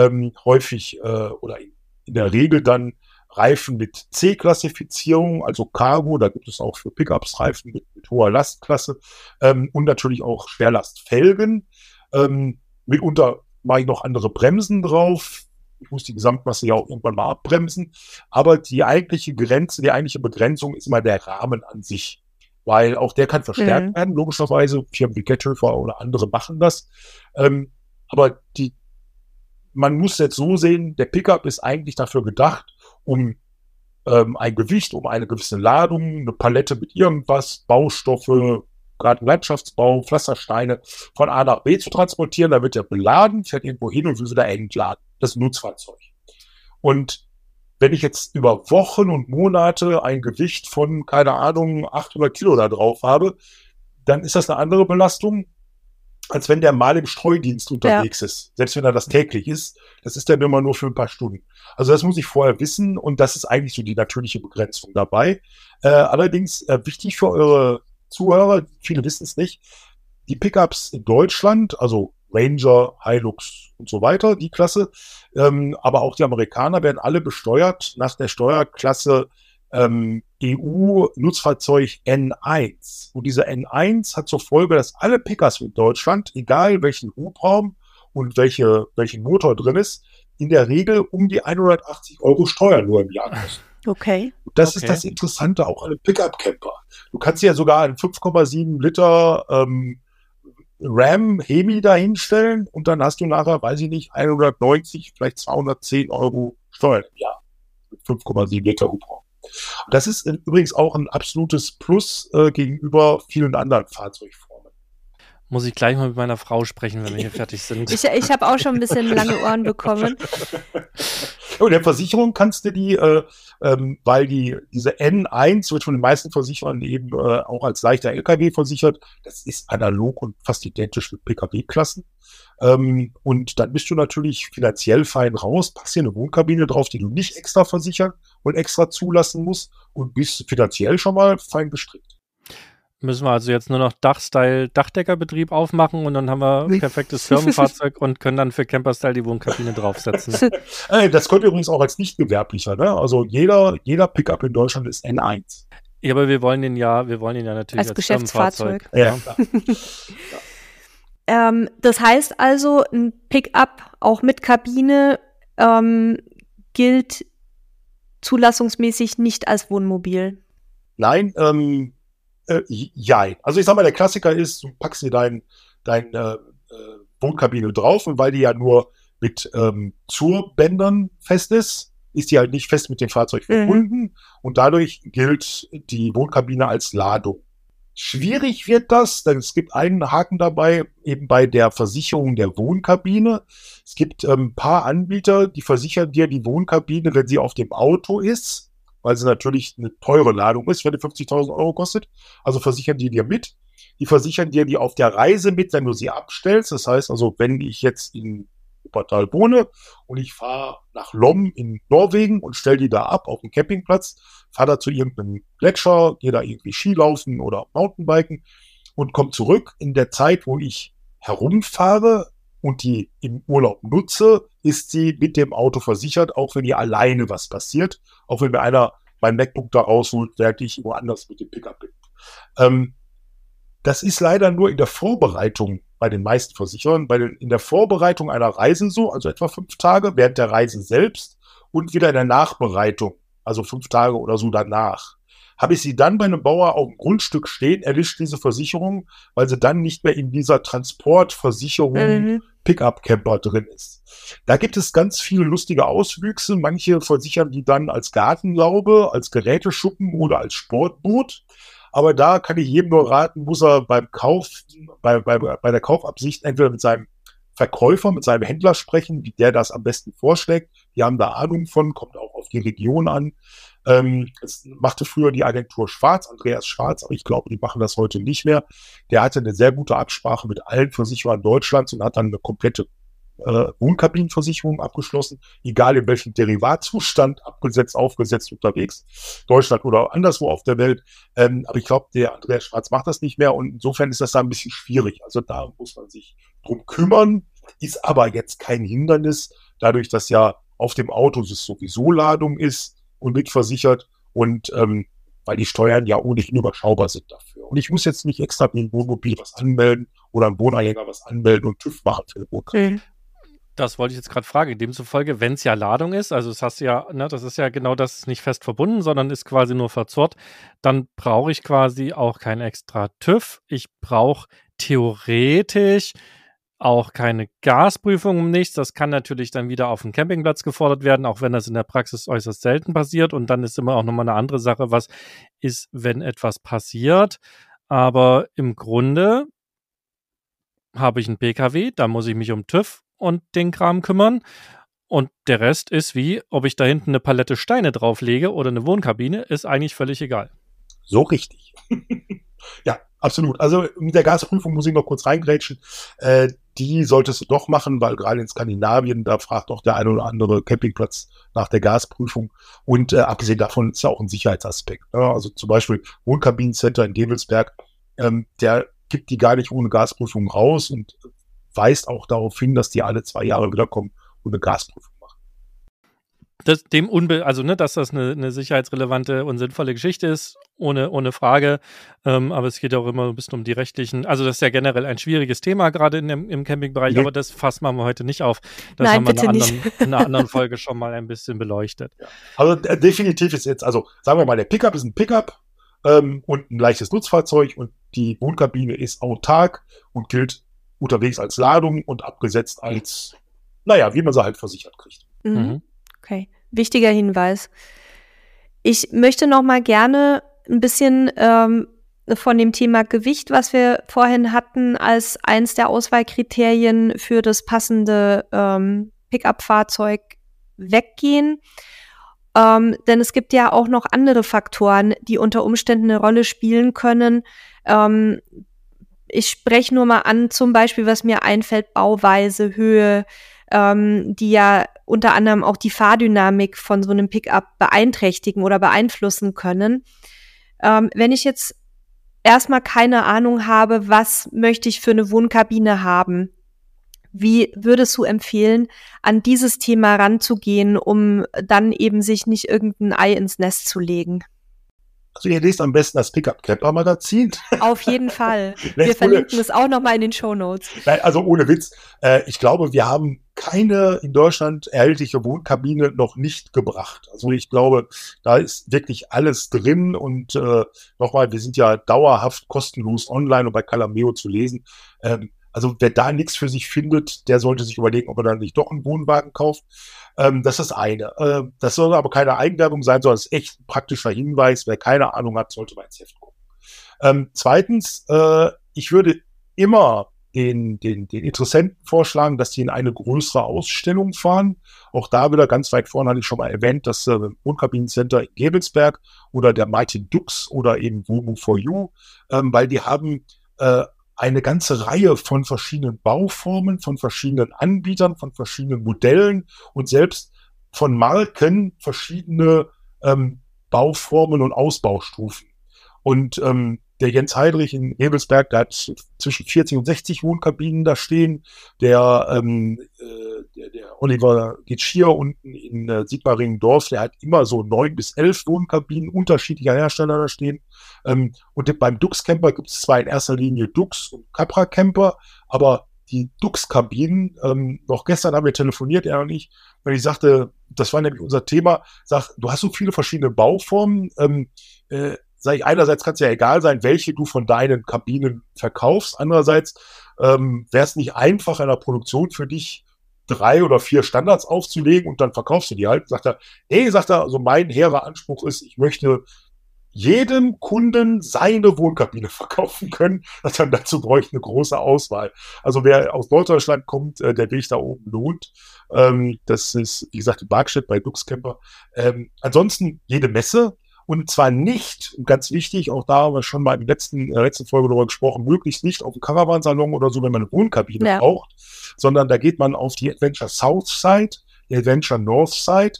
häufig oder in der Regel dann Reifen mit C-Klassifizierung, also Cargo, da gibt es auch für Pickups Reifen mit hoher Lastklasse und natürlich auch Schwerlastfelgen. Mitunter mache ich noch andere Bremsen drauf. Ich muss die Gesamtmasse ja auch irgendwann mal abbremsen. Aber die eigentliche Begrenzung ist immer der Rahmen an sich. Weil auch der kann verstärkt werden, logischerweise. Firmen wie Getthöfer oder andere machen das. Aber man muss jetzt so sehen, der Pickup ist eigentlich dafür gedacht, um ein Gewicht, um eine gewisse Ladung, eine Palette mit irgendwas, Baustoffe, gerade Landschaftsbau, Pflastersteine von A nach B zu transportieren. Da wird er beladen, fährt irgendwo hin und will wieder entladen. Das ist ein Nutzfahrzeug. Und wenn ich jetzt über Wochen und Monate ein Gewicht von, keine Ahnung, 800 Kilo da drauf habe, dann ist das eine andere Belastung, als wenn der mal im Streudienst unterwegs ist. Selbst wenn er das täglich ist, das ist dann immer nur für ein paar Stunden. Also das muss ich vorher wissen und das ist eigentlich so die natürliche Begrenzung dabei. Allerdings wichtig für eure Zuhörer, viele wissen es nicht, die Pickups in Deutschland, also Ranger, Hilux und so weiter, die Klasse, aber auch die Amerikaner werden alle besteuert nach der Steuerklasse EU-Nutzfahrzeug N1. Und diese N1 hat zur Folge, dass alle Pickups in Deutschland, egal welchen Hubraum und welchen Motor drin ist, in der Regel um die 180 € Steuer nur im Jahr kosten. Okay. Das ist das Interessante auch an einem Pickup-Camper. Du kannst ja sogar einen 5,7 Liter Ram Hemi da hinstellen und dann hast du nachher, weiß ich nicht, 190, vielleicht 210 € Steuern im Jahr mit 5,7 Liter Hubraum. Das ist übrigens auch ein absolutes Plus gegenüber vielen anderen Fahrzeugformen. Muss ich gleich mal mit meiner Frau sprechen, wenn wir hier fertig sind. Ich habe auch schon ein bisschen lange Ohren bekommen. Und in der Versicherung kannst du die, weil diese N1 wird von den meisten Versicherern eben auch als leichter LKW versichert. Das ist analog und fast identisch mit PKW-Klassen. Und dann bist du natürlich finanziell fein raus, passt hier eine Wohnkabine drauf, die du nicht extra versichern und extra zulassen musst und bist finanziell schon mal fein gestrickt. Müssen wir also jetzt nur noch Dachstyle-Dachdeckerbetrieb aufmachen und dann haben wir ein perfektes Firmenfahrzeug und können dann für Camperstyle die Wohnkabine draufsetzen. Das könnt ihr übrigens auch als nicht-gewerblicher, ne? Also jeder Pickup in Deutschland ist N1. Ja, aber wir wollen ihn ja natürlich als Geschäftsfahrzeug. Ja. Das heißt also, ein Pickup auch mit Kabine gilt zulassungsmäßig nicht als Wohnmobil. Nein, ja. Also ich sag mal, der Klassiker ist, du packst dir deine Wohnkabine drauf und weil die ja nur mit Zurbändern fest ist die halt nicht fest mit dem Fahrzeug verbunden und dadurch gilt die Wohnkabine als Ladung. Schwierig wird das, denn es gibt einen Haken dabei, eben bei der Versicherung der Wohnkabine. Es gibt ein paar Anbieter, die versichern dir die Wohnkabine, wenn sie auf dem Auto ist, weil sie natürlich eine teure Ladung ist, wenn die 50.000 Euro kostet. Also versichern die dir mit. Die versichern dir die auf der Reise mit, wenn du sie abstellst. Das heißt also, wenn ich jetzt in Wuppertal wohne und ich fahre nach Lom in Norwegen und stelle die da ab auf dem Campingplatz, fahre da zu irgendeinem Gletscher, gehe da irgendwie Skilaufen oder Mountainbiken und komme zurück. In der Zeit, wo ich herumfahre und die im Urlaub nutze, ist sie mit dem Auto versichert, auch wenn ihr alleine was passiert, auch wenn mir einer mein MacBook da rausholt, während ich woanders mit dem Pickup bin. Das ist leider nur in der Vorbereitung bei den meisten Versicherern, in der Vorbereitung einer Reise so, also etwa 5 Tage, während der Reise selbst und wieder in der Nachbereitung, also 5 Tage oder so danach. Habe ich sie dann bei einem Bauer auf dem Grundstück stehen, erlischt diese Versicherung, weil sie dann nicht mehr in dieser Transportversicherung Pickup-Camper drin ist. Da gibt es ganz viele lustige Auswüchse. Manche versichern die dann als Gartenlaube, als Geräteschuppen oder als Sportboot. Aber da kann ich jedem nur raten, muss er beim Kauf, bei der Kaufabsicht entweder mit seinem Verkäufer, mit seinem Händler sprechen, wie der das am besten vorschlägt. Die haben da Ahnung von, kommt auch auf die Region an. Es machte früher die Agentur Schwarz, Andreas Schwarz, aber ich glaube, die machen das heute nicht mehr. Der hatte eine sehr gute Absprache mit allen Versicherern Deutschlands und hat dann eine komplette Wohnkabinenversicherung abgeschlossen, egal in welchem Derivatzustand, abgesetzt, aufgesetzt, unterwegs, Deutschland oder anderswo auf der Welt. Aber ich glaube, der Andreas Schwarz macht das nicht mehr und insofern ist das da ein bisschen schwierig. Also da muss man sich drum kümmern, ist aber jetzt kein Hindernis, dadurch, dass ja auf dem Auto es sowieso Ladung ist und mitversichert und weil die Steuern ja ohnehin überschaubar sind dafür. Und ich muss jetzt nicht extra wie ein Wohnmobil was anmelden oder ein Wohnanhänger was anmelden und TÜV machen für eine Wohnkabine. Das wollte ich jetzt gerade fragen. Demzufolge, wenn es ja Ladung ist, also das hast du ja, ne, das ist ja genau das, ist nicht fest verbunden, sondern ist quasi nur verzurrt, dann brauche ich quasi auch kein extra TÜV. Ich brauche theoretisch auch keine Gasprüfung um nichts. Das kann natürlich dann wieder auf dem Campingplatz gefordert werden, auch wenn das in der Praxis äußerst selten passiert. Und dann ist immer auch nochmal eine andere Sache, was ist, wenn etwas passiert. Aber im Grunde habe ich einen PKW, da muss ich mich um TÜV und den Kram kümmern. Und der Rest ist wie, ob ich da hinten eine Palette Steine drauflege oder eine Wohnkabine, ist eigentlich völlig egal. So richtig. Ja, absolut. Also mit der Gasprüfung muss ich noch kurz reingrätschen. Die solltest du doch machen, weil gerade in Skandinavien, da fragt auch der eine oder andere Campingplatz nach der Gasprüfung. Und abgesehen davon ist ja auch ein Sicherheitsaspekt. Ja, also zum Beispiel Wohnkabinencenter in Develsberg, der gibt die gar nicht ohne Gasprüfung raus und weist auch darauf hin, dass die alle 2 Jahre wiederkommen und eine Gasprüfung machen. Dass das eine sicherheitsrelevante und sinnvolle Geschichte ist, ohne Frage. Aber es geht auch immer ein bisschen um die rechtlichen, also das ist ja generell ein schwieriges Thema, gerade im Campingbereich, aber das fassen wir heute nicht auf. Das Nein, haben wir in einer anderen Folge schon mal ein bisschen beleuchtet. Ja. Also definitiv ist jetzt, also sagen wir mal, der Pickup ist ein Pickup und ein leichtes Nutzfahrzeug und die Wohnkabine ist autark und gilt unterwegs als Ladung und abgesetzt als, wie man sie halt versichert kriegt. Mhm. Okay, wichtiger Hinweis. Ich möchte noch mal gerne ein bisschen von dem Thema Gewicht, was wir vorhin hatten, als eins der Auswahlkriterien für das passende Pickup-Fahrzeug weggehen. Denn es gibt ja auch noch andere Faktoren, die unter Umständen eine Rolle spielen können. Ich spreche nur mal an, zum Beispiel, was mir einfällt, Bauweise, Höhe, die ja unter anderem auch die Fahrdynamik von so einem Pickup beeinträchtigen oder beeinflussen können. Wenn ich jetzt erstmal keine Ahnung habe, was möchte ich für eine Wohnkabine haben, wie würdest du empfehlen, an dieses Thema ranzugehen, um dann eben sich nicht irgendein Ei ins Nest zu legen? Also ihr lest am besten das Pickup-Camper-Magazin. Auf jeden Fall. Wir verlinken es auch nochmal in den Shownotes. Nein, also ohne Witz. Ich glaube, wir haben keine in Deutschland erhältliche Wohnkabine noch nicht gebracht. Also ich glaube, da ist wirklich alles drin. Und nochmal, wir sind ja dauerhaft kostenlos online und bei Calameo zu lesen. Also wer da nichts für sich findet, der sollte sich überlegen, ob er dann nicht doch einen Wohnwagen kauft. Das ist eine. Das soll aber keine Eigenwerbung sein, sondern es ist echt ein praktischer Hinweis. Wer keine Ahnung hat, sollte mal ins Heft gucken. Zweitens, ich würde immer den Interessenten vorschlagen, dass sie in eine größere Ausstellung fahren. Auch da wieder ganz weit vorne hatte ich schon mal erwähnt, das Wohnkabinencenter in Gebelsberg oder der Mighty Dux oder eben Womo4U, weil die haben eine ganze Reihe von verschiedenen Bauformen, von verschiedenen Anbietern, von verschiedenen Modellen und selbst von Marken verschiedene Bauformen und Ausbaustufen. Und der Jens Heidrich in Gebelsberg, der hat zwischen 40 und 60 Wohnkabinen da stehen. Der Oliver Gitschier unten in Sigmaringen-Dorf, der hat immer so 9 bis 11 Wohnkabinen unterschiedlicher Hersteller da stehen. Und beim Dux Camper gibt es zwar in erster Linie Dux und Capra Camper, aber die Dux-Kabinen, noch gestern haben wir telefoniert, er und ich, weil ich sagte, das war nämlich unser Thema, sag, du hast so viele verschiedene Bauformen, sag ich, einerseits kann es ja egal sein, welche du von deinen Kabinen verkaufst, andererseits wäre es nicht einfach in der Produktion für dich, 3 oder 4 Standards aufzulegen und dann verkaufst du die halt. Sagt er, also mein hehrer Anspruch ist, ich möchte jedem Kunden seine Wohnkabine verkaufen können. Dann dazu brauche ich eine große Auswahl. Also wer aus Norddeutschland kommt, der Weg da oben lohnt. Das ist, wie gesagt, in Barkstedt bei Dux Camper. Ansonsten jede Messe. Und zwar nicht, ganz wichtig, auch da haben wir schon mal in der letzten Folge darüber gesprochen, möglichst nicht auf dem Caravansalon oder so, wenn man eine Wohnkabine braucht, sondern da geht man auf die Adventure South Side, die Adventure North Side,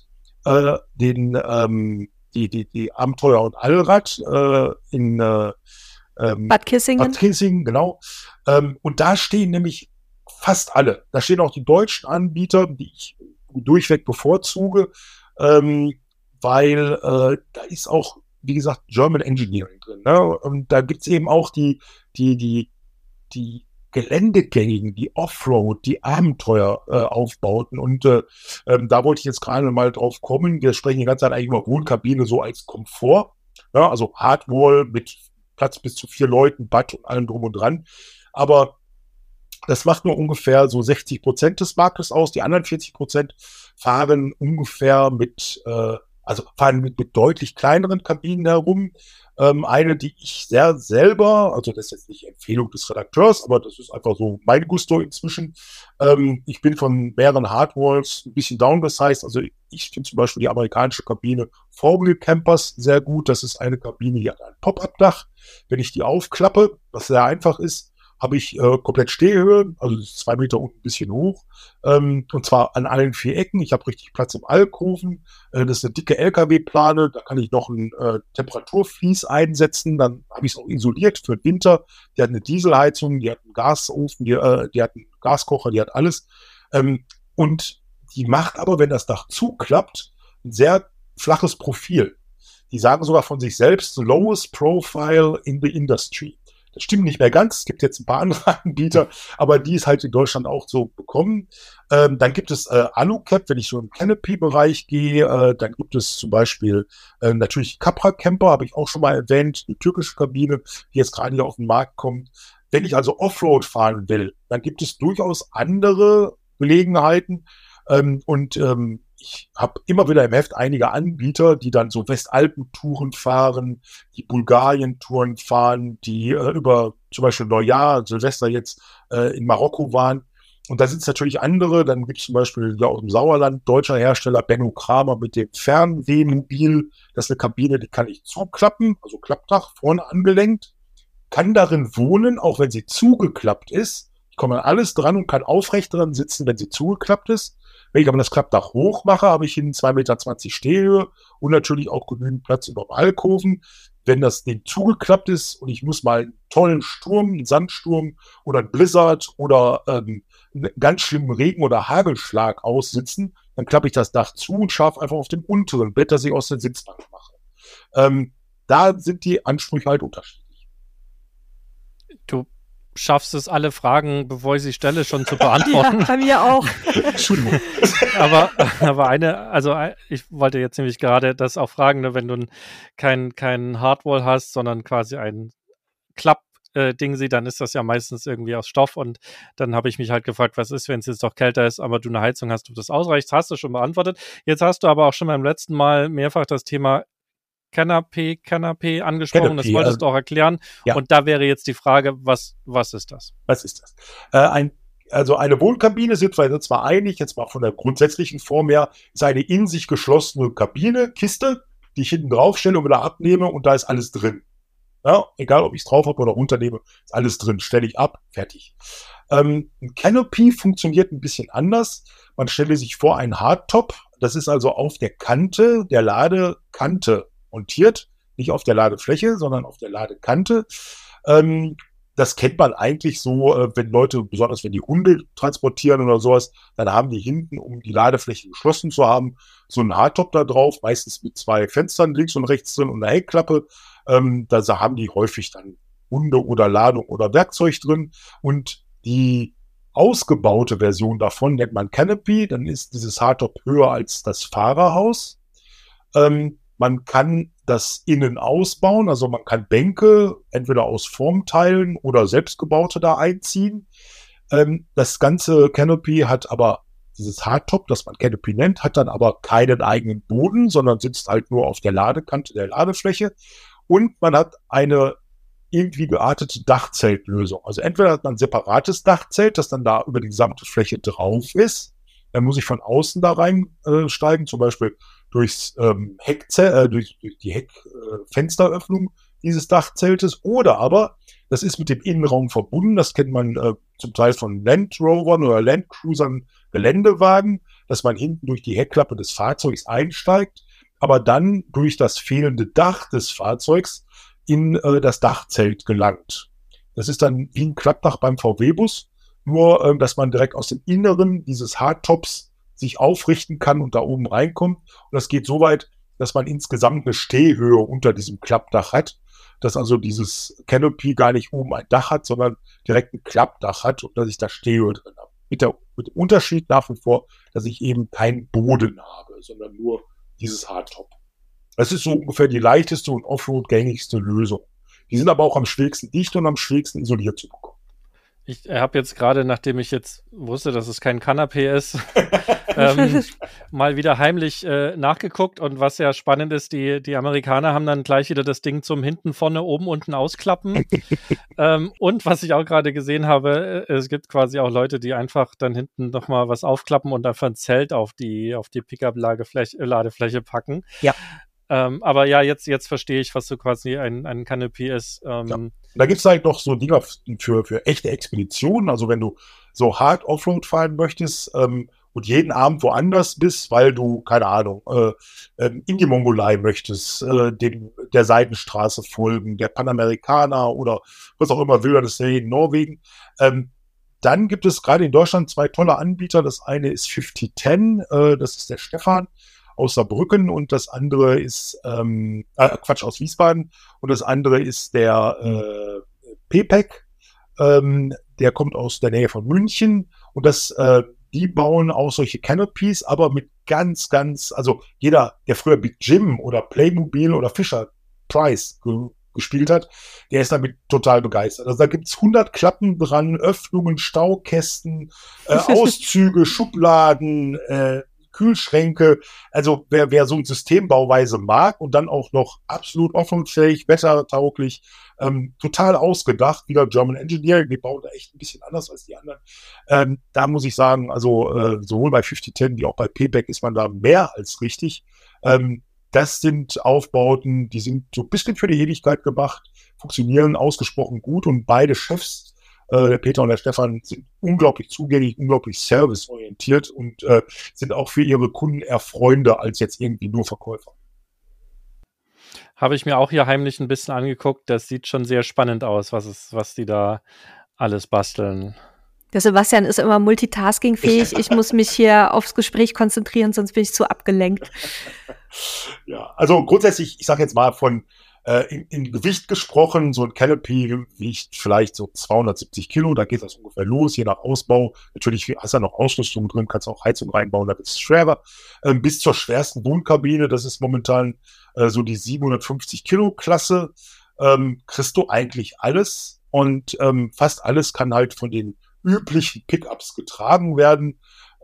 die Abenteuer und Allrad in Bad Kissingen. Bad Kissingen, genau. Und da stehen nämlich fast alle. Da stehen auch die deutschen Anbieter, die ich durchweg bevorzuge, weil da ist auch, wie gesagt, German Engineering drin. Ne? Und da gibt's eben auch die Geländegängigen, die Offroad, die Abenteueraufbauten. Und da wollte ich jetzt gerade mal drauf kommen. Wir sprechen die ganze Zeit eigentlich über Wohnkabine so als Komfort. Ja, also Hardwall mit Platz bis zu 4 Leuten, Bad und allem drum und dran. Aber das macht nur ungefähr so 60% des Marktes aus. Die anderen 40% fahren ungefähr mit deutlich kleineren Kabinen herum. Eine, die ich sehr selber, also das ist jetzt nicht Empfehlung des Redakteurs, aber das ist einfach so mein Gusto inzwischen. Ich bin von mehreren Hardwalls ein bisschen downsized. Also ich finde zum Beispiel die amerikanische Kabine Formula Campers sehr gut. Das ist eine Kabine, die hat ein Pop-Up-Dach. Wenn ich die aufklappe, was sehr einfach ist, habe ich komplett Stehhöhe, also 2 Meter unten ein bisschen hoch, und zwar an allen 4 Ecken. Ich habe richtig Platz im Alkoven. Das ist eine dicke LKW-Plane, da kann ich noch ein Temperaturvlies einsetzen, dann habe ich es auch isoliert für den Winter. Die hat eine Dieselheizung, die hat einen Gasofen, die hat einen Gaskocher, die hat alles. Und die macht aber, wenn das Dach zuklappt, ein sehr flaches Profil. Die sagen sogar von sich selbst, the lowest profile in the industry. Das stimmt nicht mehr ganz. Es gibt jetzt ein paar andere Anbieter, aber die ist halt in Deutschland auch so bekommen. Dann gibt es Alucap, wenn ich so im Canopy-Bereich gehe. Dann gibt es zum Beispiel natürlich Capra Camper, habe ich auch schon mal erwähnt, eine türkische Kabine, die jetzt gerade hier auf den Markt kommt. Wenn ich also Offroad fahren will, dann gibt es durchaus andere Gelegenheiten. ich habe immer wieder im Heft einige Anbieter, die dann so Westalpen-Touren fahren, die Bulgarien-Touren fahren, die über zum Beispiel Neujahr, Silvester jetzt in Marokko waren. Und da sind es natürlich andere. Dann gibt es zum Beispiel ja aus dem Sauerland deutscher Hersteller Benno Kramer mit dem Fernwehmobil. Das ist eine Kabine, die kann ich zuklappen, also Klappdach vorne angelenkt, kann darin wohnen, auch wenn sie zugeklappt ist. Ich komme an alles dran und kann aufrecht dran sitzen, wenn sie zugeklappt ist. Wenn ich aber das Klappdach hoch mache, habe ich hinten 2,20 Meter Stehhöhe und natürlich auch genügend Platz über dem Alkoven. Wenn das Ding zugeklappt ist und ich muss mal einen tollen Sturm, einen Sandsturm oder einen Blizzard oder einen ganz schlimmen Regen- oder Hagelschlag aussitzen, dann klappe ich das Dach zu und scharf einfach auf dem unteren Bett, das ich aus der Sitzbank mache. Da sind die Ansprüche halt unterschiedlich. Du schaffst es, alle Fragen, bevor ich sie stelle, schon zu beantworten. Ja, bei mir auch. Entschuldigung. aber ich wollte jetzt nämlich gerade das auch fragen, ne, wenn du kein Hardwall hast, sondern quasi ein Klapp-Ding dann ist das ja meistens irgendwie aus Stoff und dann habe ich mich halt gefragt, was ist, wenn es jetzt doch kälter ist, aber du eine Heizung hast, ob das ausreicht, hast du schon beantwortet. Jetzt hast du aber auch schon beim letzten Mal mehrfach das Thema Canapé angesprochen, das wolltest du auch erklären. Ja. Und da wäre jetzt die Frage, was ist das? Was ist das? Also eine Wohnkabine, sind wir uns zwar einig, jetzt mal von der grundsätzlichen Form her, ist eine in sich geschlossene Kabine, Kiste, die ich hinten drauf stelle und wieder abnehme und da ist alles drin. Ja, egal, ob ich es drauf habe oder runternehme, ist alles drin. Stelle ich ab, fertig. Ein Canopy funktioniert ein bisschen anders. Man stelle sich vor einen Hardtop. Das ist also auf der Kante, der Ladekante montiert. Nicht auf der Ladefläche, sondern auf der Ladekante. Das kennt man eigentlich so, wenn Leute, besonders wenn die Hunde transportieren oder sowas, dann haben die hinten, um die Ladefläche geschlossen zu haben, so einen Hardtop da drauf, meistens mit 2 Fenstern links und rechts drin und einer Heckklappe. Da haben die häufig dann Hunde oder Ladung oder Werkzeug drin. Und die ausgebaute Version davon nennt man Canopy. Dann ist dieses Hardtop höher als das Fahrerhaus. Man kann das innen ausbauen, also man kann Bänke entweder aus Formteilen oder selbstgebaute da einziehen. Das ganze Canopy hat aber dieses Hardtop, das man Canopy nennt, hat dann aber keinen eigenen Boden, sondern sitzt halt nur auf der Ladekante der Ladefläche. Und man hat eine irgendwie geartete Dachzeltlösung. Also entweder hat man ein separates Dachzelt, das dann da über die gesamte Fläche drauf ist. Dann muss ich von außen da reinsteigen, zum Beispiel durch die Heckfensteröffnung dieses Dachzeltes. Oder aber, das ist mit dem Innenraum verbunden, das kennt man zum Teil von Land Rovern oder Land Cruisern, Geländewagen, dass man hinten durch die Heckklappe des Fahrzeugs einsteigt, aber dann durch das fehlende Dach des Fahrzeugs in das Dachzelt gelangt. Das ist dann wie ein Klappdach beim VW-Bus, nur dass man direkt aus dem Inneren dieses Hardtops sich aufrichten kann und da oben reinkommt. Und das geht so weit, dass man insgesamt eine Stehhöhe unter diesem Klappdach hat, dass also dieses Canopy gar nicht oben ein Dach hat, sondern direkt ein Klappdach hat und dass ich da Stehhöhe drin habe. Mit dem Unterschied nach wie vor, dass ich eben keinen Boden habe, sondern nur dieses Hardtop. Das ist so ungefähr die leichteste und Offroad-gängigste Lösung. Die sind aber auch am schwierigsten dicht und am schwierigsten isoliert zu bekommen. Ich habe jetzt gerade, nachdem ich jetzt wusste, dass es kein Canapé ist, mal wieder heimlich nachgeguckt. Und was ja spannend ist, die Amerikaner haben dann gleich wieder das Ding zum hinten, vorne, oben, unten ausklappen. Und was ich auch gerade gesehen habe, es gibt quasi auch Leute, die einfach dann hinten nochmal was aufklappen und einfach ein Zelt auf die Pickup-Ladefläche packen. Ja. Aber ja, jetzt verstehe ich, was so quasi ein Canopy ist. Ja. Da gibt es halt noch so Dinger für echte Expeditionen. Also wenn du so hart Offroad fahren möchtest und jeden Abend woanders bist, weil du, keine Ahnung, in die Mongolei möchtest, der Seidenstraße folgen, der Panamerikaner oder was auch immer, Wilderness in Norwegen. Dann gibt es gerade in Deutschland 2 tolle Anbieter. Das eine ist 5010, das ist der Stefan aus Saarbrücken und das andere ist, aus Wiesbaden und das andere ist der PPEC, der kommt aus der Nähe von München und die bauen auch solche Canopies, aber mit ganz, also jeder, der früher Big Jim oder Playmobil oder Fisher Price gespielt hat, der ist damit total begeistert. Also da gibt's 100 Klappen dran, Öffnungen, Staukästen, Auszüge, Schubladen, Kühlschränke. Also wer so eine Systembauweise mag und dann auch noch absolut offenfähig, wettertauglich, total ausgedacht, wieder German Engineering, die bauen da echt ein bisschen anders als die anderen. Da muss ich sagen, also sowohl bei 5010 wie auch bei Payback ist man da mehr als richtig. Das sind Aufbauten, die sind so ein bisschen für die Ewigkeit gemacht, funktionieren ausgesprochen gut und beide Chefs, der Peter und der Stefan, sind unglaublich zugänglich, unglaublich serviceorientiert und sind auch für ihre Kunden eher Freunde als jetzt irgendwie nur Verkäufer. Habe ich mir auch hier heimlich ein bisschen angeguckt. Das sieht schon sehr spannend aus, was die da alles basteln. Der Sebastian ist immer multitaskingfähig. Ich muss mich hier aufs Gespräch konzentrieren, sonst bin ich zu abgelenkt. Ja, also grundsätzlich, ich sage jetzt mal von in Gewicht gesprochen, so ein Canopy wiegt vielleicht so 270 Kilo, da geht das ungefähr los, je nach Ausbau. Natürlich hast du ja noch Ausrüstung drin, kannst auch Heizung reinbauen, da wird es schwerer. Bis zur schwersten Wohnkabine, das ist momentan so die 750 Kilo Klasse, kriegst du eigentlich alles und fast alles kann halt von den üblichen Pickups getragen werden.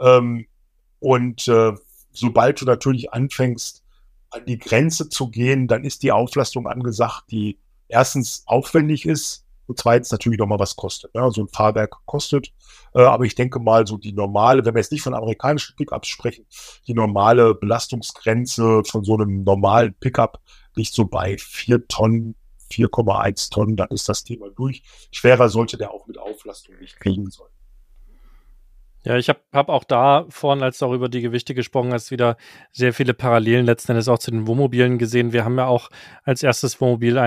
Und sobald du natürlich anfängst, an die Grenze zu gehen, dann ist die Auflastung angesagt, die erstens aufwendig ist und zweitens natürlich nochmal was kostet. Ja, so ein Fahrwerk kostet, aber ich denke mal, so die normale, wenn wir jetzt nicht von amerikanischen Pickups sprechen, die normale Belastungsgrenze von so einem normalen Pickup liegt so bei 4 Tonnen, 4,1 Tonnen, dann ist das Thema durch. Schwerer sollte der auch mit Auflastung nicht kriegen sollen. Ja, ich hab auch da vorhin, als du auch über die Gewichte gesprochen hast, wieder sehr viele Parallelen letzten Endes auch zu den Wohnmobilen gesehen. Wir haben ja auch als erstes Wohnmobil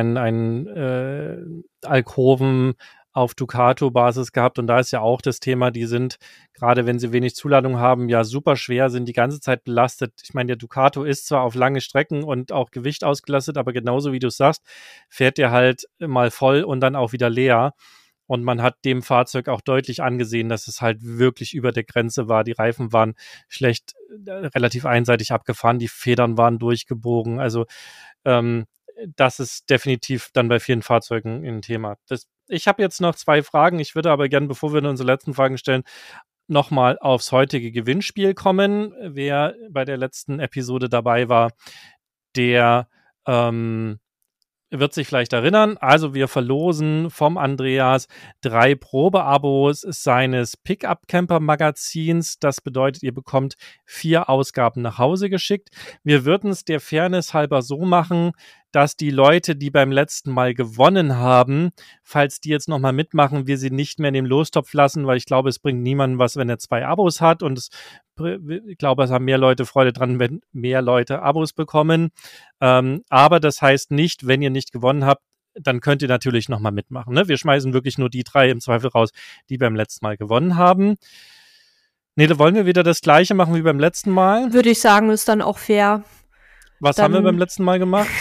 einen Alkoven auf Ducato-Basis gehabt und da ist ja auch das Thema, die sind, gerade wenn sie wenig Zuladung haben, ja super schwer, sind die ganze Zeit belastet. Ich meine, der Ducato ist zwar auf lange Strecken und auch Gewicht ausgelastet, aber genauso wie du sagst, fährt der halt mal voll und dann auch wieder leer. Und man hat dem Fahrzeug auch deutlich angesehen, dass es halt wirklich über der Grenze war. Die Reifen waren schlecht, relativ einseitig abgefahren, die Federn waren durchgebogen. Also das ist definitiv dann bei vielen Fahrzeugen ein Thema. Ich habe jetzt noch 2 Fragen. Ich würde aber gerne, bevor wir unsere letzten Fragen stellen, nochmal aufs heutige Gewinnspiel kommen. Wer bei der letzten Episode dabei war, der wird sich vielleicht erinnern. Also wir verlosen vom Andreas 3 Probeabos seines Pickup-Camper-Magazins. Das bedeutet, ihr bekommt 4 Ausgaben nach Hause geschickt. Wir würden es der Fairness halber so machen, dass die Leute, die beim letzten Mal gewonnen haben, falls die jetzt nochmal mitmachen, wir sie nicht mehr in den Lostopf lassen, weil ich glaube, es bringt niemandem was, wenn er 2 Abos hat und ich glaube, es haben mehr Leute Freude dran, wenn mehr Leute Abos bekommen. Aber das heißt nicht, wenn ihr nicht gewonnen habt, dann könnt ihr natürlich nochmal mitmachen. Ne? Wir schmeißen wirklich nur die 3 im Zweifel raus, die beim letzten Mal gewonnen haben. Nele, wollen wir wieder das Gleiche machen wie beim letzten Mal? Würde ich sagen, ist dann auch fair. Was haben wir beim letzten Mal gemacht?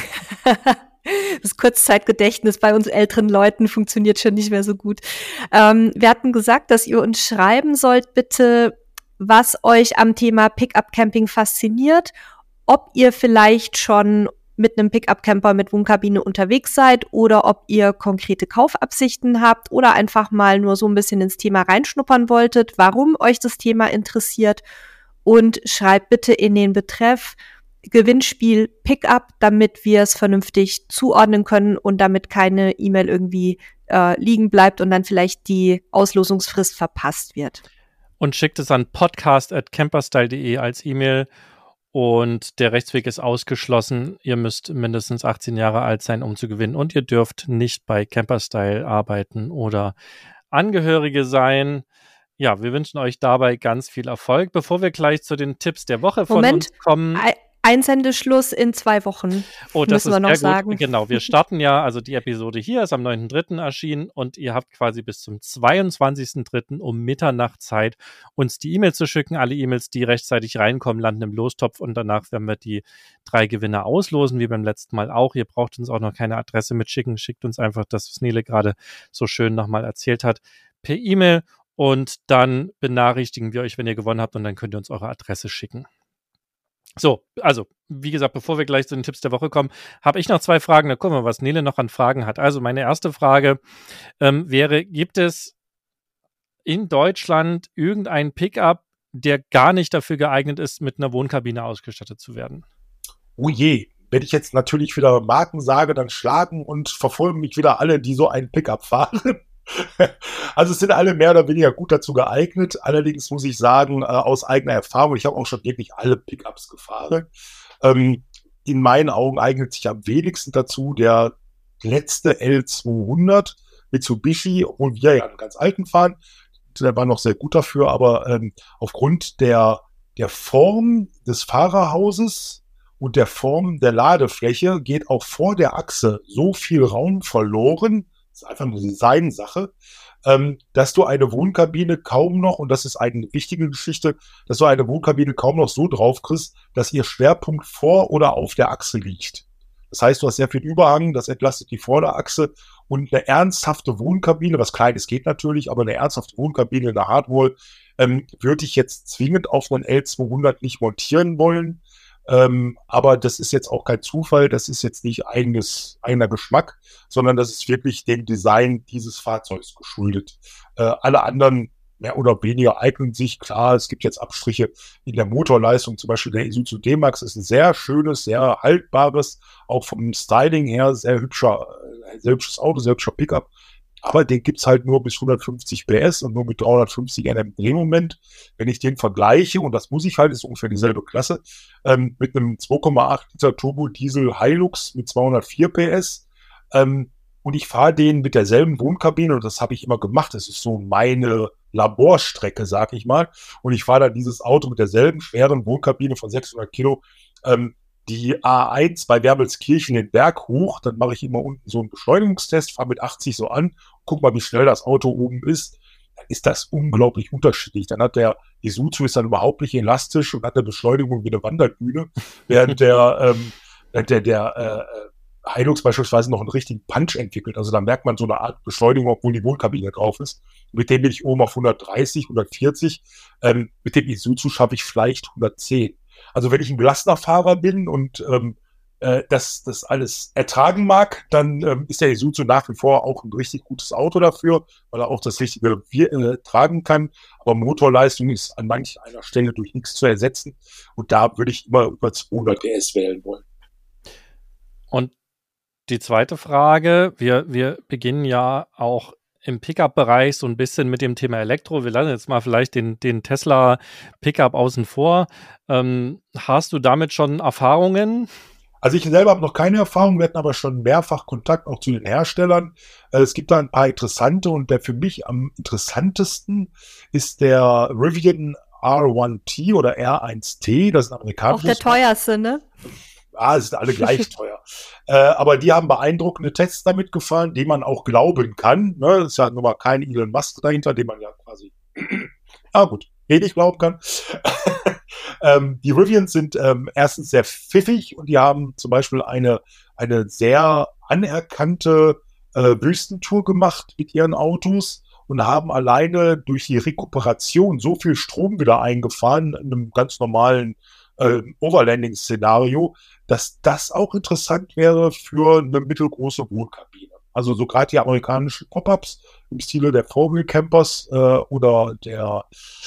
Das Kurzzeitgedächtnis bei uns älteren Leuten funktioniert schon nicht mehr so gut. Wir hatten gesagt, dass ihr uns schreiben sollt, bitte, was euch am Thema Pickup-Camping fasziniert, ob ihr vielleicht schon mit einem Pickup-Camper mit Wohnkabine unterwegs seid oder ob ihr konkrete Kaufabsichten habt oder einfach mal nur so ein bisschen ins Thema reinschnuppern wolltet, warum euch das Thema interessiert und schreibt bitte in den Betreff Gewinnspiel Pickup, damit wir es vernünftig zuordnen können und damit keine E-Mail irgendwie liegen bleibt und dann vielleicht die Auslosungsfrist verpasst wird. Und schickt es an podcast@camperstyle.de als E-Mail und der Rechtsweg ist ausgeschlossen. Ihr müsst mindestens 18 Jahre alt sein, um zu gewinnen und ihr dürft nicht bei Camperstyle arbeiten oder Angehörige sein. Ja, wir wünschen euch dabei ganz viel Erfolg. Bevor wir gleich zu den Tipps der Woche von uns kommen. Einsendeschluss in 2 Wochen. Oh, das müssen wir noch sehr sagen. Gut. Genau, wir starten ja, also die Episode hier ist am 9.3. erschienen und ihr habt quasi bis zum 22.3. um Mitternacht Zeit, uns die E-Mail zu schicken. Alle E-Mails, die rechtzeitig reinkommen, landen im Lostopf und danach werden wir die 3 Gewinner auslosen, wie beim letzten Mal auch. Ihr braucht uns auch noch keine Adresse mitschicken. Schickt uns einfach das, was Nele gerade so schön nochmal erzählt hat, per E-Mail und dann benachrichtigen wir euch, wenn ihr gewonnen habt und dann könnt ihr uns eure Adresse schicken. So, also, wie gesagt, bevor wir gleich zu den Tipps der Woche kommen, habe ich noch 2 Fragen. Da gucken wir, was Nele noch an Fragen hat. Also, meine erste Frage wäre, gibt es in Deutschland irgendein Pickup, der gar nicht dafür geeignet ist, mit einer Wohnkabine ausgestattet zu werden? Oh je, wenn ich jetzt natürlich wieder Marken sage, dann schlagen und verfolgen mich wieder alle, die so einen Pickup fahren. Also es sind alle mehr oder weniger gut dazu geeignet. Allerdings muss ich sagen, aus eigener Erfahrung, ich habe auch schon wirklich alle Pickups gefahren. In meinen Augen eignet sich am wenigsten dazu der letzte L200 Mitsubishi, obwohl wir ja einen ganz alten fahren. Der war noch sehr gut dafür, aber aufgrund der Form des Fahrerhauses und der Form der Ladefläche geht auch vor der Achse so viel Raum verloren, das ist einfach eine Designsache, dass du eine Wohnkabine kaum noch, und das ist eine wichtige Geschichte, dass du eine Wohnkabine kaum noch so drauf kriegst, dass ihr Schwerpunkt vor oder auf der Achse liegt. Das heißt, du hast sehr viel Überhang, das entlastet die Vorderachse, und eine ernsthafte Wohnkabine, was Kleines geht natürlich, aber eine ernsthafte Wohnkabine in der Hardwall würde ich jetzt zwingend auf einen L200 nicht montieren wollen. Aber das ist jetzt auch kein Zufall, das ist jetzt nicht eigener Geschmack, sondern das ist wirklich dem Design dieses Fahrzeugs geschuldet. Alle anderen mehr oder weniger eignen sich, klar, es gibt jetzt Abstriche in der Motorleistung, zum Beispiel der Isuzu D-Max ist ein sehr schönes, sehr haltbares, auch vom Styling her sehr hübsches Auto, sehr hübscher Pickup. Aber den gibt's halt nur bis 150 PS und nur mit 350 Nm Drehmoment. Wenn ich den vergleiche, und das muss ich halt, ist ungefähr dieselbe Klasse, mit einem 2,8 Liter Turbo-Diesel Hilux mit 204 PS, und ich fahre den mit derselben Wohnkabine, und das habe ich immer gemacht, das ist so meine Laborstrecke, sag ich mal, und ich fahre dann dieses Auto mit derselben schweren Wohnkabine von 600 Kilo, die A1 bei Wermelskirchen den Berg hoch, dann mache ich immer unten so einen Beschleunigungstest, fahre mit 80 so an, guck mal, wie schnell das Auto oben ist, dann ist das unglaublich unterschiedlich. Dann hat der Isuzu ist dann überhaupt nicht elastisch und hat eine Beschleunigung wie eine Wanderbühne, während der Hilux beispielsweise noch einen richtigen Punch entwickelt. Also da merkt man so eine Art Beschleunigung, obwohl die Wohnkabine drauf ist. Mit dem bin ich oben auf 130, 140. Mit dem Isuzu schaffe ich vielleicht 110. Also wenn ich ein gelassener Fahrer bin und das alles ertragen mag, dann ist der Isuzu nach wie vor auch ein richtig gutes Auto dafür, weil er auch das Richtige tragen kann. Aber Motorleistung ist an manch einer Stelle durch nichts zu ersetzen. Und da würde ich immer über 200 PS wählen wollen. Und die zweite Frage, wir beginnen ja auch im Pickup-Bereich so ein bisschen mit dem Thema Elektro. Wir lassen jetzt mal vielleicht den Tesla-Pickup außen vor. Hast du damit schon Erfahrungen? Also ich selber habe noch keine Erfahrung, wir hatten aber schon mehrfach Kontakt auch zu den Herstellern. Es gibt da ein paar interessante, und der für mich am interessantesten ist der Rivian R1T oder R1T, das ist ein amerikanisches. Auch der teuerste, ne? Es sind alle gleich teuer. Aber die haben beeindruckende Tests damit gefahren, die man auch glauben kann. Ne? Das ist ja nun mal kein Elon Musk dahinter, den man ja quasi nicht glauben kann. Die Rivians sind erstens sehr pfiffig, und die haben zum Beispiel eine sehr anerkannte Wüstentour gemacht mit ihren Autos und haben alleine durch die Rekuperation so viel Strom wieder eingefahren in einem ganz normalen Overlanding-Szenario, dass das auch interessant wäre für eine mittelgroße Wohnkabine. Also so gerade die amerikanischen Pop-Ups im Stile der Four-Wheel-Campers oder der,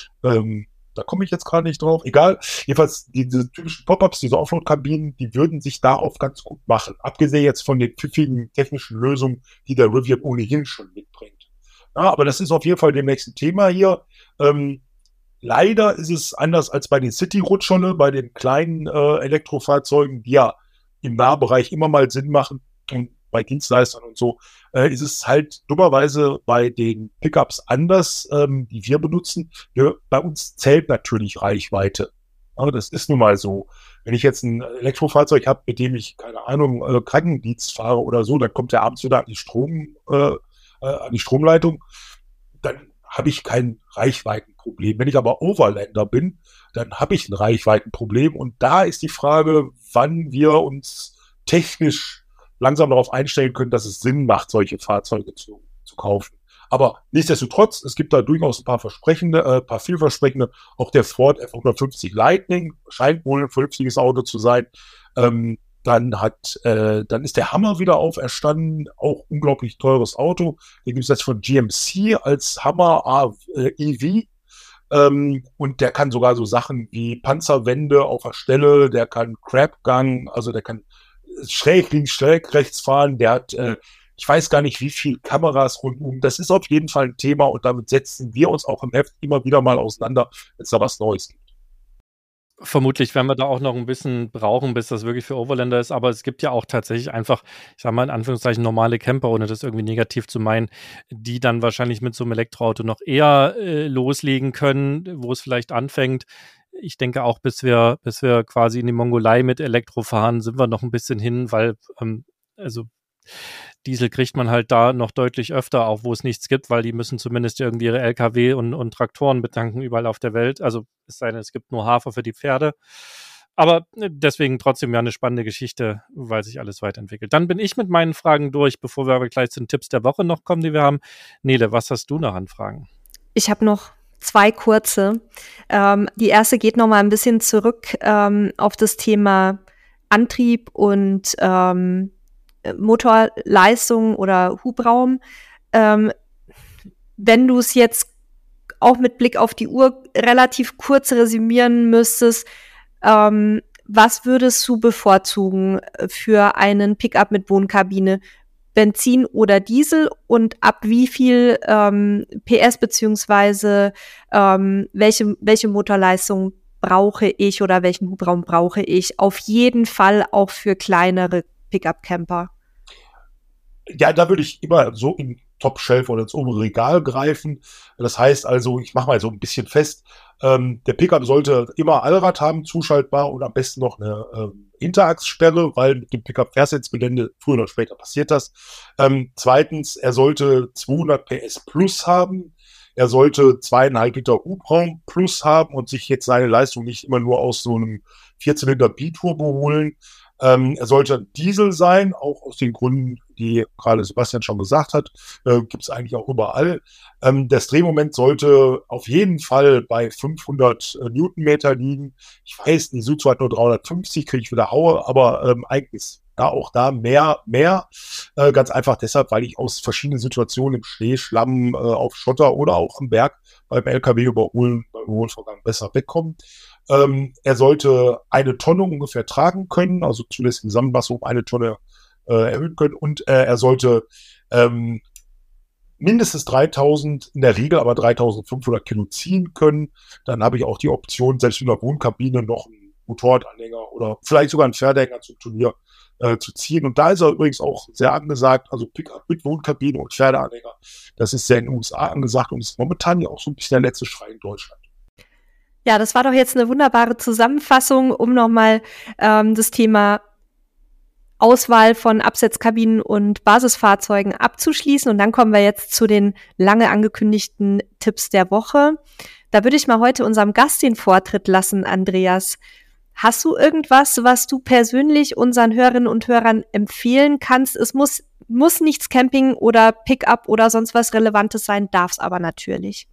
da komme ich jetzt gerade nicht drauf, egal. Jedenfalls diese typischen Pop-Ups, diese Offroad-Kabinen, die würden sich da auch ganz gut machen. Abgesehen jetzt von den pfiffigen technischen Lösungen, die der Rivian ohnehin schon mitbringt. Ja, aber das ist auf jeden Fall dem nächsten Thema hier. Leider ist es anders als bei den City-Rutschern, bei den kleinen Elektrofahrzeugen, die ja im Nahbereich immer mal Sinn machen, und bei Dienstleistern und so, ist es halt dummerweise bei den Pickups anders, die wir benutzen. Bei uns zählt natürlich Reichweite. Ja, das ist nun mal so. Wenn ich jetzt ein Elektrofahrzeug habe, mit dem ich, keine Ahnung, Krankendienst fahre oder so, dann kommt der abends wieder an die Stromleitung, dann habe ich kein Reichweitenproblem. Wenn ich aber Overlander bin, dann habe ich ein Reichweitenproblem. Und da ist die Frage, wann wir uns technisch langsam darauf einstellen können, dass es Sinn macht, solche Fahrzeuge zu kaufen. Aber nichtsdestotrotz, es gibt da durchaus ein paar vielversprechende. Auch der Ford F-150 Lightning scheint wohl ein vernünftiges Auto zu sein. Dann ist der Hummer wieder auferstanden, auch unglaublich teures Auto. Den gibt es jetzt von GMC als Hummer EV. Und der kann sogar so Sachen wie Panzerwände auf der Stelle, der kann Crabgun, also der kann schräg links, schräg rechts fahren, der hat, ich weiß gar nicht, wie viel Kameras rundum. Das ist auf jeden Fall ein Thema und damit setzen wir uns auch im Heft immer wieder mal auseinander, wenn es da was Neues gibt. Vermutlich werden wir da auch noch ein bisschen brauchen, bis das wirklich für Overlander ist, aber es gibt ja auch tatsächlich einfach, ich sag mal in Anführungszeichen, normale Camper, ohne das irgendwie negativ zu meinen, die dann wahrscheinlich mit so einem Elektroauto noch eher loslegen können, wo es vielleicht anfängt. Ich denke auch, bis wir quasi in die Mongolei mit Elektro fahren, sind wir noch ein bisschen hin, weil also Diesel kriegt man halt da noch deutlich öfter, auch wo es nichts gibt, weil die müssen zumindest irgendwie ihre LKW und Traktoren betanken überall auf der Welt. Also es sei denn, es gibt nur Hafer für die Pferde. Aber deswegen trotzdem ja eine spannende Geschichte, weil sich alles weiterentwickelt. Dann bin ich mit meinen Fragen durch, bevor wir aber gleich zu den Tipps der Woche noch kommen, die wir haben. Nele, was hast du noch an Fragen? Ich habe noch 2 kurze. Die erste geht noch mal ein bisschen zurück auf das Thema Antrieb und Motorleistung oder Hubraum. Wenn du es jetzt auch mit Blick auf die Uhr relativ kurz resümieren müsstest, was würdest du bevorzugen für einen Pickup mit Wohnkabine? Benzin oder Diesel und ab wie viel PS beziehungsweise welche Motorleistung brauche ich oder welchen Hubraum brauche ich? Auf jeden Fall auch für kleinere Pickup-Camper. Ja, da würde ich immer so in Top-Shelf oder ins obere Regal greifen. Das heißt also, ich mache mal so ein bisschen fest, der Pickup sollte immer Allrad haben, zuschaltbar und am besten noch eine Hinterachssperre, weil mit dem Pickup fährst du ins Gelände, früher oder später passiert das. Zweitens, er sollte 200 PS plus haben. Er sollte 2,5 Liter Hubraum plus haben und sich jetzt seine Leistung nicht immer nur aus so einem 4-Zylinder Biturbo holen. Er sollte Diesel sein, auch aus den Gründen, die gerade Sebastian schon gesagt hat, gibt es eigentlich auch überall. Das Drehmoment sollte auf jeden Fall bei 500 Newtonmeter liegen. Ich weiß, die Suzu hat nur 350, kriege ich wieder Haue, aber eigentlich ist auch da mehr. Ganz einfach deshalb, weil ich aus verschiedenen Situationen im Schnee, Schlamm, auf Schotter oder auch im Berg beim LKW überholen, beim Überholvorgang besser wegkomme. Er sollte 1 Tonne ungefähr tragen können, also zulässige Gesamtmasse um 1 Tonne erhöhen können und er sollte mindestens 3000, in der Regel aber 3500 Kilo ziehen können. Dann habe ich auch die Option, selbst in der Wohnkabine noch einen Motorradanhänger oder vielleicht sogar einen Pferdeanhänger zum Turnier zu ziehen. Und da ist er übrigens auch sehr angesagt, also Pickup mit Wohnkabine und Pferdeanhänger. Das ist sehr in den USA angesagt und ist momentan ja auch so ein bisschen der letzte Schrei in Deutschland. Ja, das war doch jetzt eine wunderbare Zusammenfassung, um nochmal das Thema Auswahl von Absetzkabinen und Basisfahrzeugen abzuschließen. Und dann kommen wir jetzt zu den lange angekündigten Tipps der Woche. Da würde ich mal heute unserem Gast den Vortritt lassen, Andreas. Hast du irgendwas, was du persönlich unseren Hörerinnen und Hörern empfehlen kannst? Es muss nichts Camping oder Pickup oder sonst was Relevantes sein, darf es aber natürlich.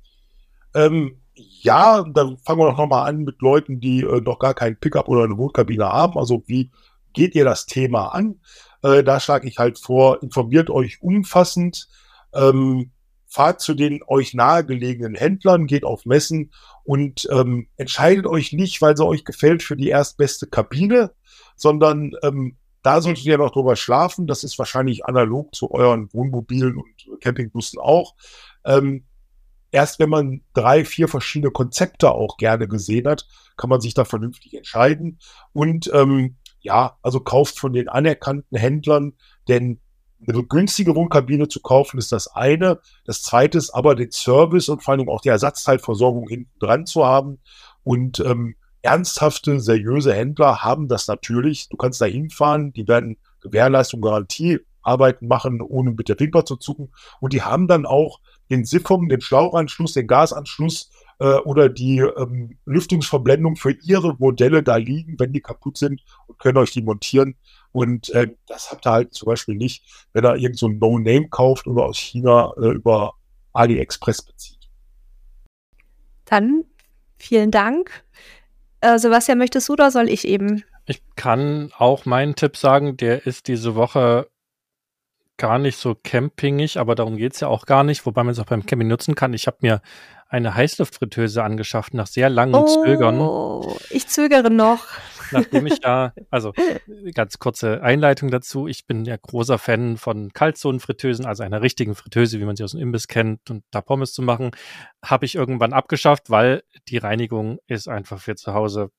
Ja, dann fangen wir doch nochmal an mit Leuten, die noch gar keinen Pickup oder eine Wohnkabine haben. Also wie geht ihr das Thema an? Da schlage ich halt vor, informiert euch umfassend, fahrt zu den euch nahegelegenen Händlern, geht auf Messen und entscheidet euch nicht, weil sie euch gefällt, für die erstbeste Kabine, sondern da solltet ihr noch drüber schlafen. Das ist wahrscheinlich analog zu euren Wohnmobilen und Campingbussen auch. Erst wenn man 3, 4 verschiedene Konzepte auch gerne gesehen hat, kann man sich da vernünftig entscheiden. Und also kauft von den anerkannten Händlern, denn eine günstige Wohnkabine zu kaufen ist das eine. Das zweite ist aber den Service und vor allem auch die Ersatzteilversorgung hinten dran zu haben. Und ernsthafte, seriöse Händler haben das natürlich. Du kannst da hinfahren, die werden Gewährleistung, Garantiearbeiten machen, ohne mit der Wimper zu zucken. Und die haben dann auch den Siphon, den Schlauchanschluss, den Gasanschluss oder die Lüftungsverblendung für ihre Modelle da liegen, wenn die kaputt sind und können euch die montieren. Und das habt ihr halt zum Beispiel nicht, wenn ihr irgend so ein No-Name kauft oder aus China über AliExpress bezieht. Dann vielen Dank. Sebastian, möchtest du oder soll ich eben? Ich kann auch meinen Tipp sagen, der ist diese Woche gar nicht so campingig, aber darum geht's ja auch gar nicht, wobei man es auch beim Camping nutzen kann. Ich habe mir eine Heißluftfritteuse angeschafft nach sehr langem Zögern. Oh, ich zögere noch. Nachdem ich also ganz kurze Einleitung dazu, ich bin ja großer Fan von Kaltzonenfritteusen, also einer richtigen Fritteuse, wie man sie aus dem Imbiss kennt, und da Pommes zu machen, habe ich irgendwann abgeschafft, weil die Reinigung ist einfach für zu Hause.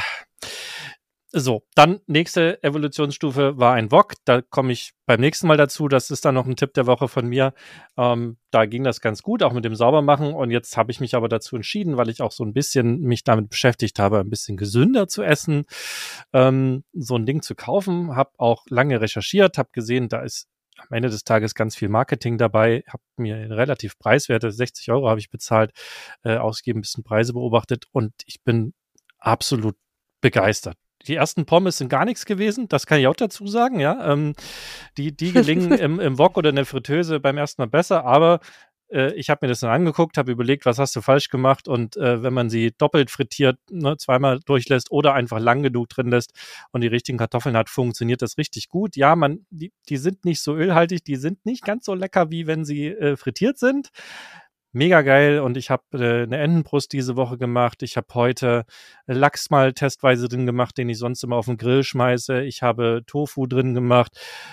So, dann nächste Evolutionsstufe war ein Wok. Da komme ich beim nächsten Mal dazu. Das ist dann noch ein Tipp der Woche von mir. Da ging das ganz gut, auch mit dem Saubermachen. Und jetzt habe ich mich aber dazu entschieden, weil ich auch so ein bisschen mich damit beschäftigt habe, ein bisschen gesünder zu essen, so ein Ding zu kaufen. Habe auch lange recherchiert, habe gesehen, da ist am Ende des Tages ganz viel Marketing dabei. Habe mir relativ preiswerte, 60 € habe ich bezahlt, ausgegeben, ein bisschen Preise beobachtet. Und ich bin absolut begeistert. Die ersten Pommes sind gar nichts gewesen, das kann ich auch dazu sagen, ja. Die gelingen im Wok oder in der Fritteuse beim ersten Mal besser, aber ich habe mir das dann angeguckt, habe überlegt, was hast du falsch gemacht, und wenn man sie doppelt frittiert, zweimal durchlässt oder einfach lang genug drin lässt und die richtigen Kartoffeln hat, funktioniert das richtig gut. Ja, die sind nicht so ölhaltig, die sind nicht ganz so lecker, wie wenn sie frittiert sind. Mega geil, und ich habe eine Entenbrust diese Woche gemacht. Ich habe heute Lachs mal testweise drin gemacht, den ich sonst immer auf den Grill schmeiße. Ich habe Tofu drin gemacht.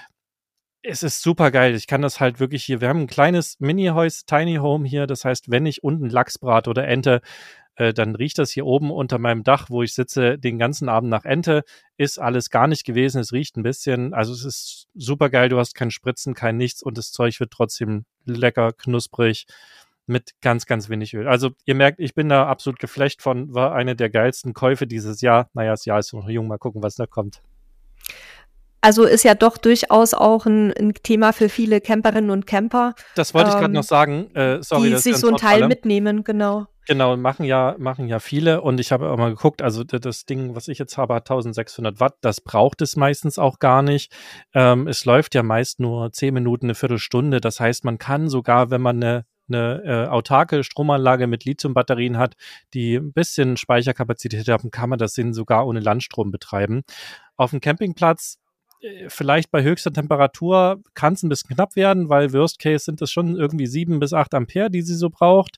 Es ist super geil. Ich kann das halt wirklich hier. Wir haben ein kleines Mini-Häus, Tiny Home hier. Das heißt, wenn ich unten Lachs brate oder Ente, dann riecht das hier oben unter meinem Dach, wo ich sitze, den ganzen Abend nach Ente. Ist alles gar nicht gewesen. Es riecht ein bisschen. Also es ist super geil. Du hast kein Spritzen, kein nichts, und das Zeug wird trotzdem lecker, knusprig, mit ganz, ganz wenig Öl. Also ihr merkt, ich bin da absolut geflecht von, war eine der geilsten Käufe dieses Jahr. Naja, das Jahr ist noch jung, mal gucken, was da kommt. Also ist ja doch durchaus auch ein Thema für viele Camperinnen und Camper. Das wollte ich gerade noch sagen. Sorry, die sich so ein Teil mitnehmen, genau. Genau, machen ja viele, und ich habe auch mal geguckt, also das Ding, was ich jetzt habe, hat 1600 Watt, das braucht es meistens auch gar nicht. Es läuft ja meist nur 10 Minuten, eine Viertelstunde, das heißt, man kann sogar, wenn man eine autarke Stromanlage mit Lithiumbatterien hat, die ein bisschen Speicherkapazität haben, kann man das Ding sogar ohne Landstrom betreiben. Auf dem Campingplatz, vielleicht bei höchster Temperatur, kann es ein bisschen knapp werden, weil Worst Case sind es schon irgendwie 7 bis 8 Ampere, die sie so braucht.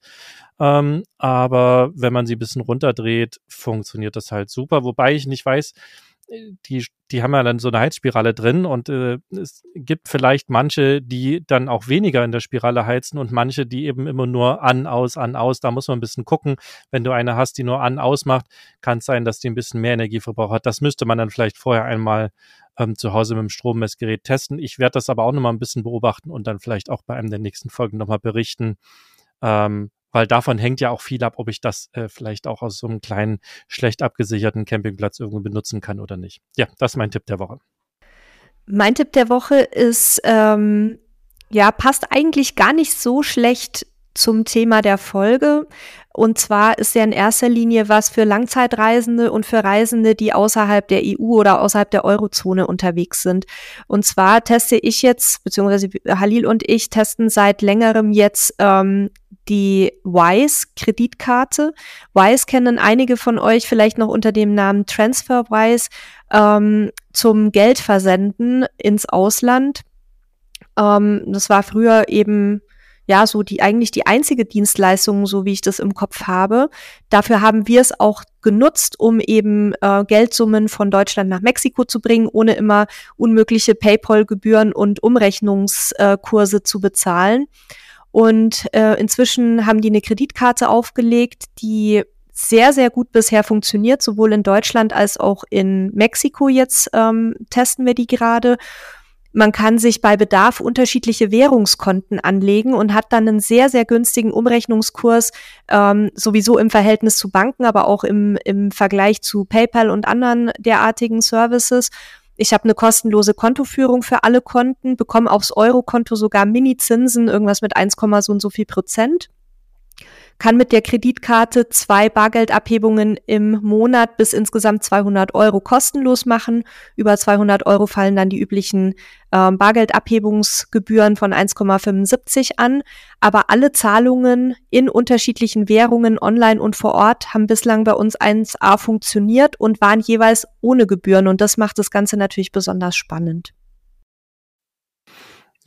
Aber wenn man sie ein bisschen runterdreht, funktioniert das halt super. Wobei ich nicht weiß, die haben ja dann so eine Heizspirale drin, und es gibt vielleicht manche, die dann auch weniger in der Spirale heizen, und manche, die eben immer nur an, aus. Da muss man ein bisschen gucken. Wenn du eine hast, die nur an, aus macht, kann es sein, dass die ein bisschen mehr Energieverbrauch hat. Das müsste man dann vielleicht vorher einmal zu Hause mit dem Strommessgerät testen. Ich werde das aber auch nochmal ein bisschen beobachten und dann vielleicht auch bei einem der nächsten Folgen nochmal berichten. Weil davon hängt ja auch viel ab, ob ich das vielleicht auch aus so einem kleinen, schlecht abgesicherten Campingplatz irgendwo benutzen kann oder nicht. Ja, das ist mein Tipp der Woche. Mein Tipp der Woche ist, passt eigentlich gar nicht so schlecht zum Thema der Folge. Und zwar ist er in erster Linie was für Langzeitreisende und für Reisende, die außerhalb der EU oder außerhalb der Eurozone unterwegs sind. Und zwar teste ich jetzt, beziehungsweise Halil und ich testen seit längerem jetzt die Wise-Kreditkarte. Wise kennen einige von euch vielleicht noch unter dem Namen TransferWise zum Geldversenden ins Ausland. Das war früher eben so eigentlich die einzige Dienstleistung, so wie ich das im Kopf habe. Dafür haben wir es auch genutzt, um eben Geldsummen von Deutschland nach Mexiko zu bringen, ohne immer unmögliche PayPal-Gebühren und Umrechnungskurse zu bezahlen. Und inzwischen haben die eine Kreditkarte aufgelegt, die sehr, sehr gut bisher funktioniert, sowohl in Deutschland als auch in Mexiko. Jetzt testen wir die gerade. Man kann sich bei Bedarf unterschiedliche Währungskonten anlegen und hat dann einen sehr, sehr günstigen Umrechnungskurs, sowieso im Verhältnis zu Banken, aber auch im Vergleich zu PayPal und anderen derartigen Services. Ich habe eine kostenlose Kontoführung für alle Konten, bekomme aufs Eurokonto sogar Mini-Zinsen, irgendwas mit 1, so und so viel %. Kann mit der Kreditkarte 2 Bargeldabhebungen im Monat bis insgesamt 200 € kostenlos machen. Über 200 € fallen dann die üblichen Bargeldabhebungsgebühren von 1,75 an. Aber alle Zahlungen in unterschiedlichen Währungen online und vor Ort haben bislang bei uns 1A funktioniert und waren jeweils ohne Gebühren. Und das macht das Ganze natürlich besonders spannend.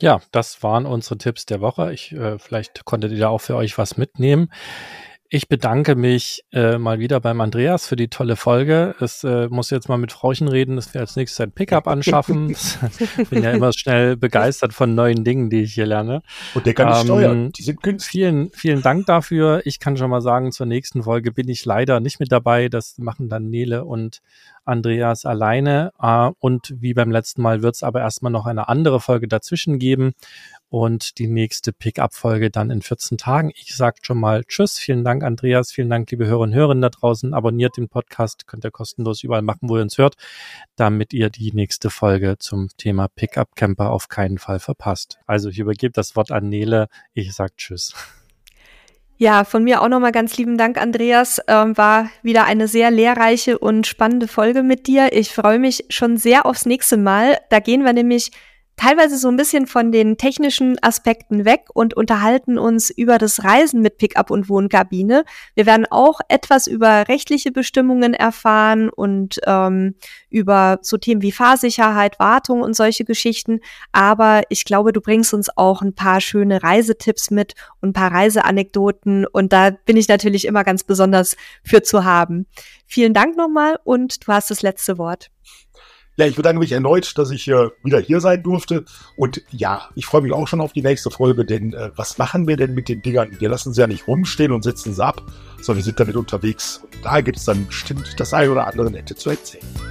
Ja, das waren unsere Tipps der Woche. Vielleicht konntet ihr da auch für euch was mitnehmen. Ich bedanke mich mal wieder beim Andreas für die tolle Folge. Es muss jetzt mal mit Frauchen reden, dass wir als nächstes ein Pickup anschaffen. Bin ja immer schnell begeistert von neuen Dingen, die ich hier lerne. Und der kann nicht steuern. Die sind günstig. Vielen Dank dafür. Ich kann schon mal sagen, zur nächsten Folge bin ich leider nicht mit dabei. Das machen dann Nele und Andreas alleine. Und wie beim letzten Mal wird es aber erstmal noch eine andere Folge dazwischen geben. Und die nächste Pick-up-Folge dann in 14 Tagen. Ich sage schon mal Tschüss. Vielen Dank, Andreas. Vielen Dank, liebe Hörer und Hörerinnen da draußen. Abonniert den Podcast. Könnt ihr kostenlos überall machen, wo ihr uns hört, damit ihr die nächste Folge zum Thema Pick-up-Camper auf keinen Fall verpasst. Also ich übergebe das Wort an Nele. Ich sage Tschüss. Ja, von mir auch nochmal ganz lieben Dank, Andreas. War wieder eine sehr lehrreiche und spannende Folge mit dir. Ich freue mich schon sehr aufs nächste Mal. Da gehen wir nämlich teilweise so ein bisschen von den technischen Aspekten weg und unterhalten uns über das Reisen mit Pickup und Wohnkabine. Wir werden auch etwas über rechtliche Bestimmungen erfahren und über so Themen wie Fahrsicherheit, Wartung und solche Geschichten. Aber ich glaube, du bringst uns auch ein paar schöne Reisetipps mit und ein paar Reiseanekdoten. Und da bin ich natürlich immer ganz besonders für zu haben. Vielen Dank nochmal und du hast das letzte Wort. Ja, ich bedanke mich erneut, dass ich wieder hier sein durfte. Und ja, ich freue mich auch schon auf die nächste Folge, denn was machen wir denn mit den Dingern? Wir lassen sie ja nicht rumstehen und setzen sie ab, sondern wir sind damit unterwegs. Und da gibt es dann bestimmt das eine oder andere Nette zu erzählen.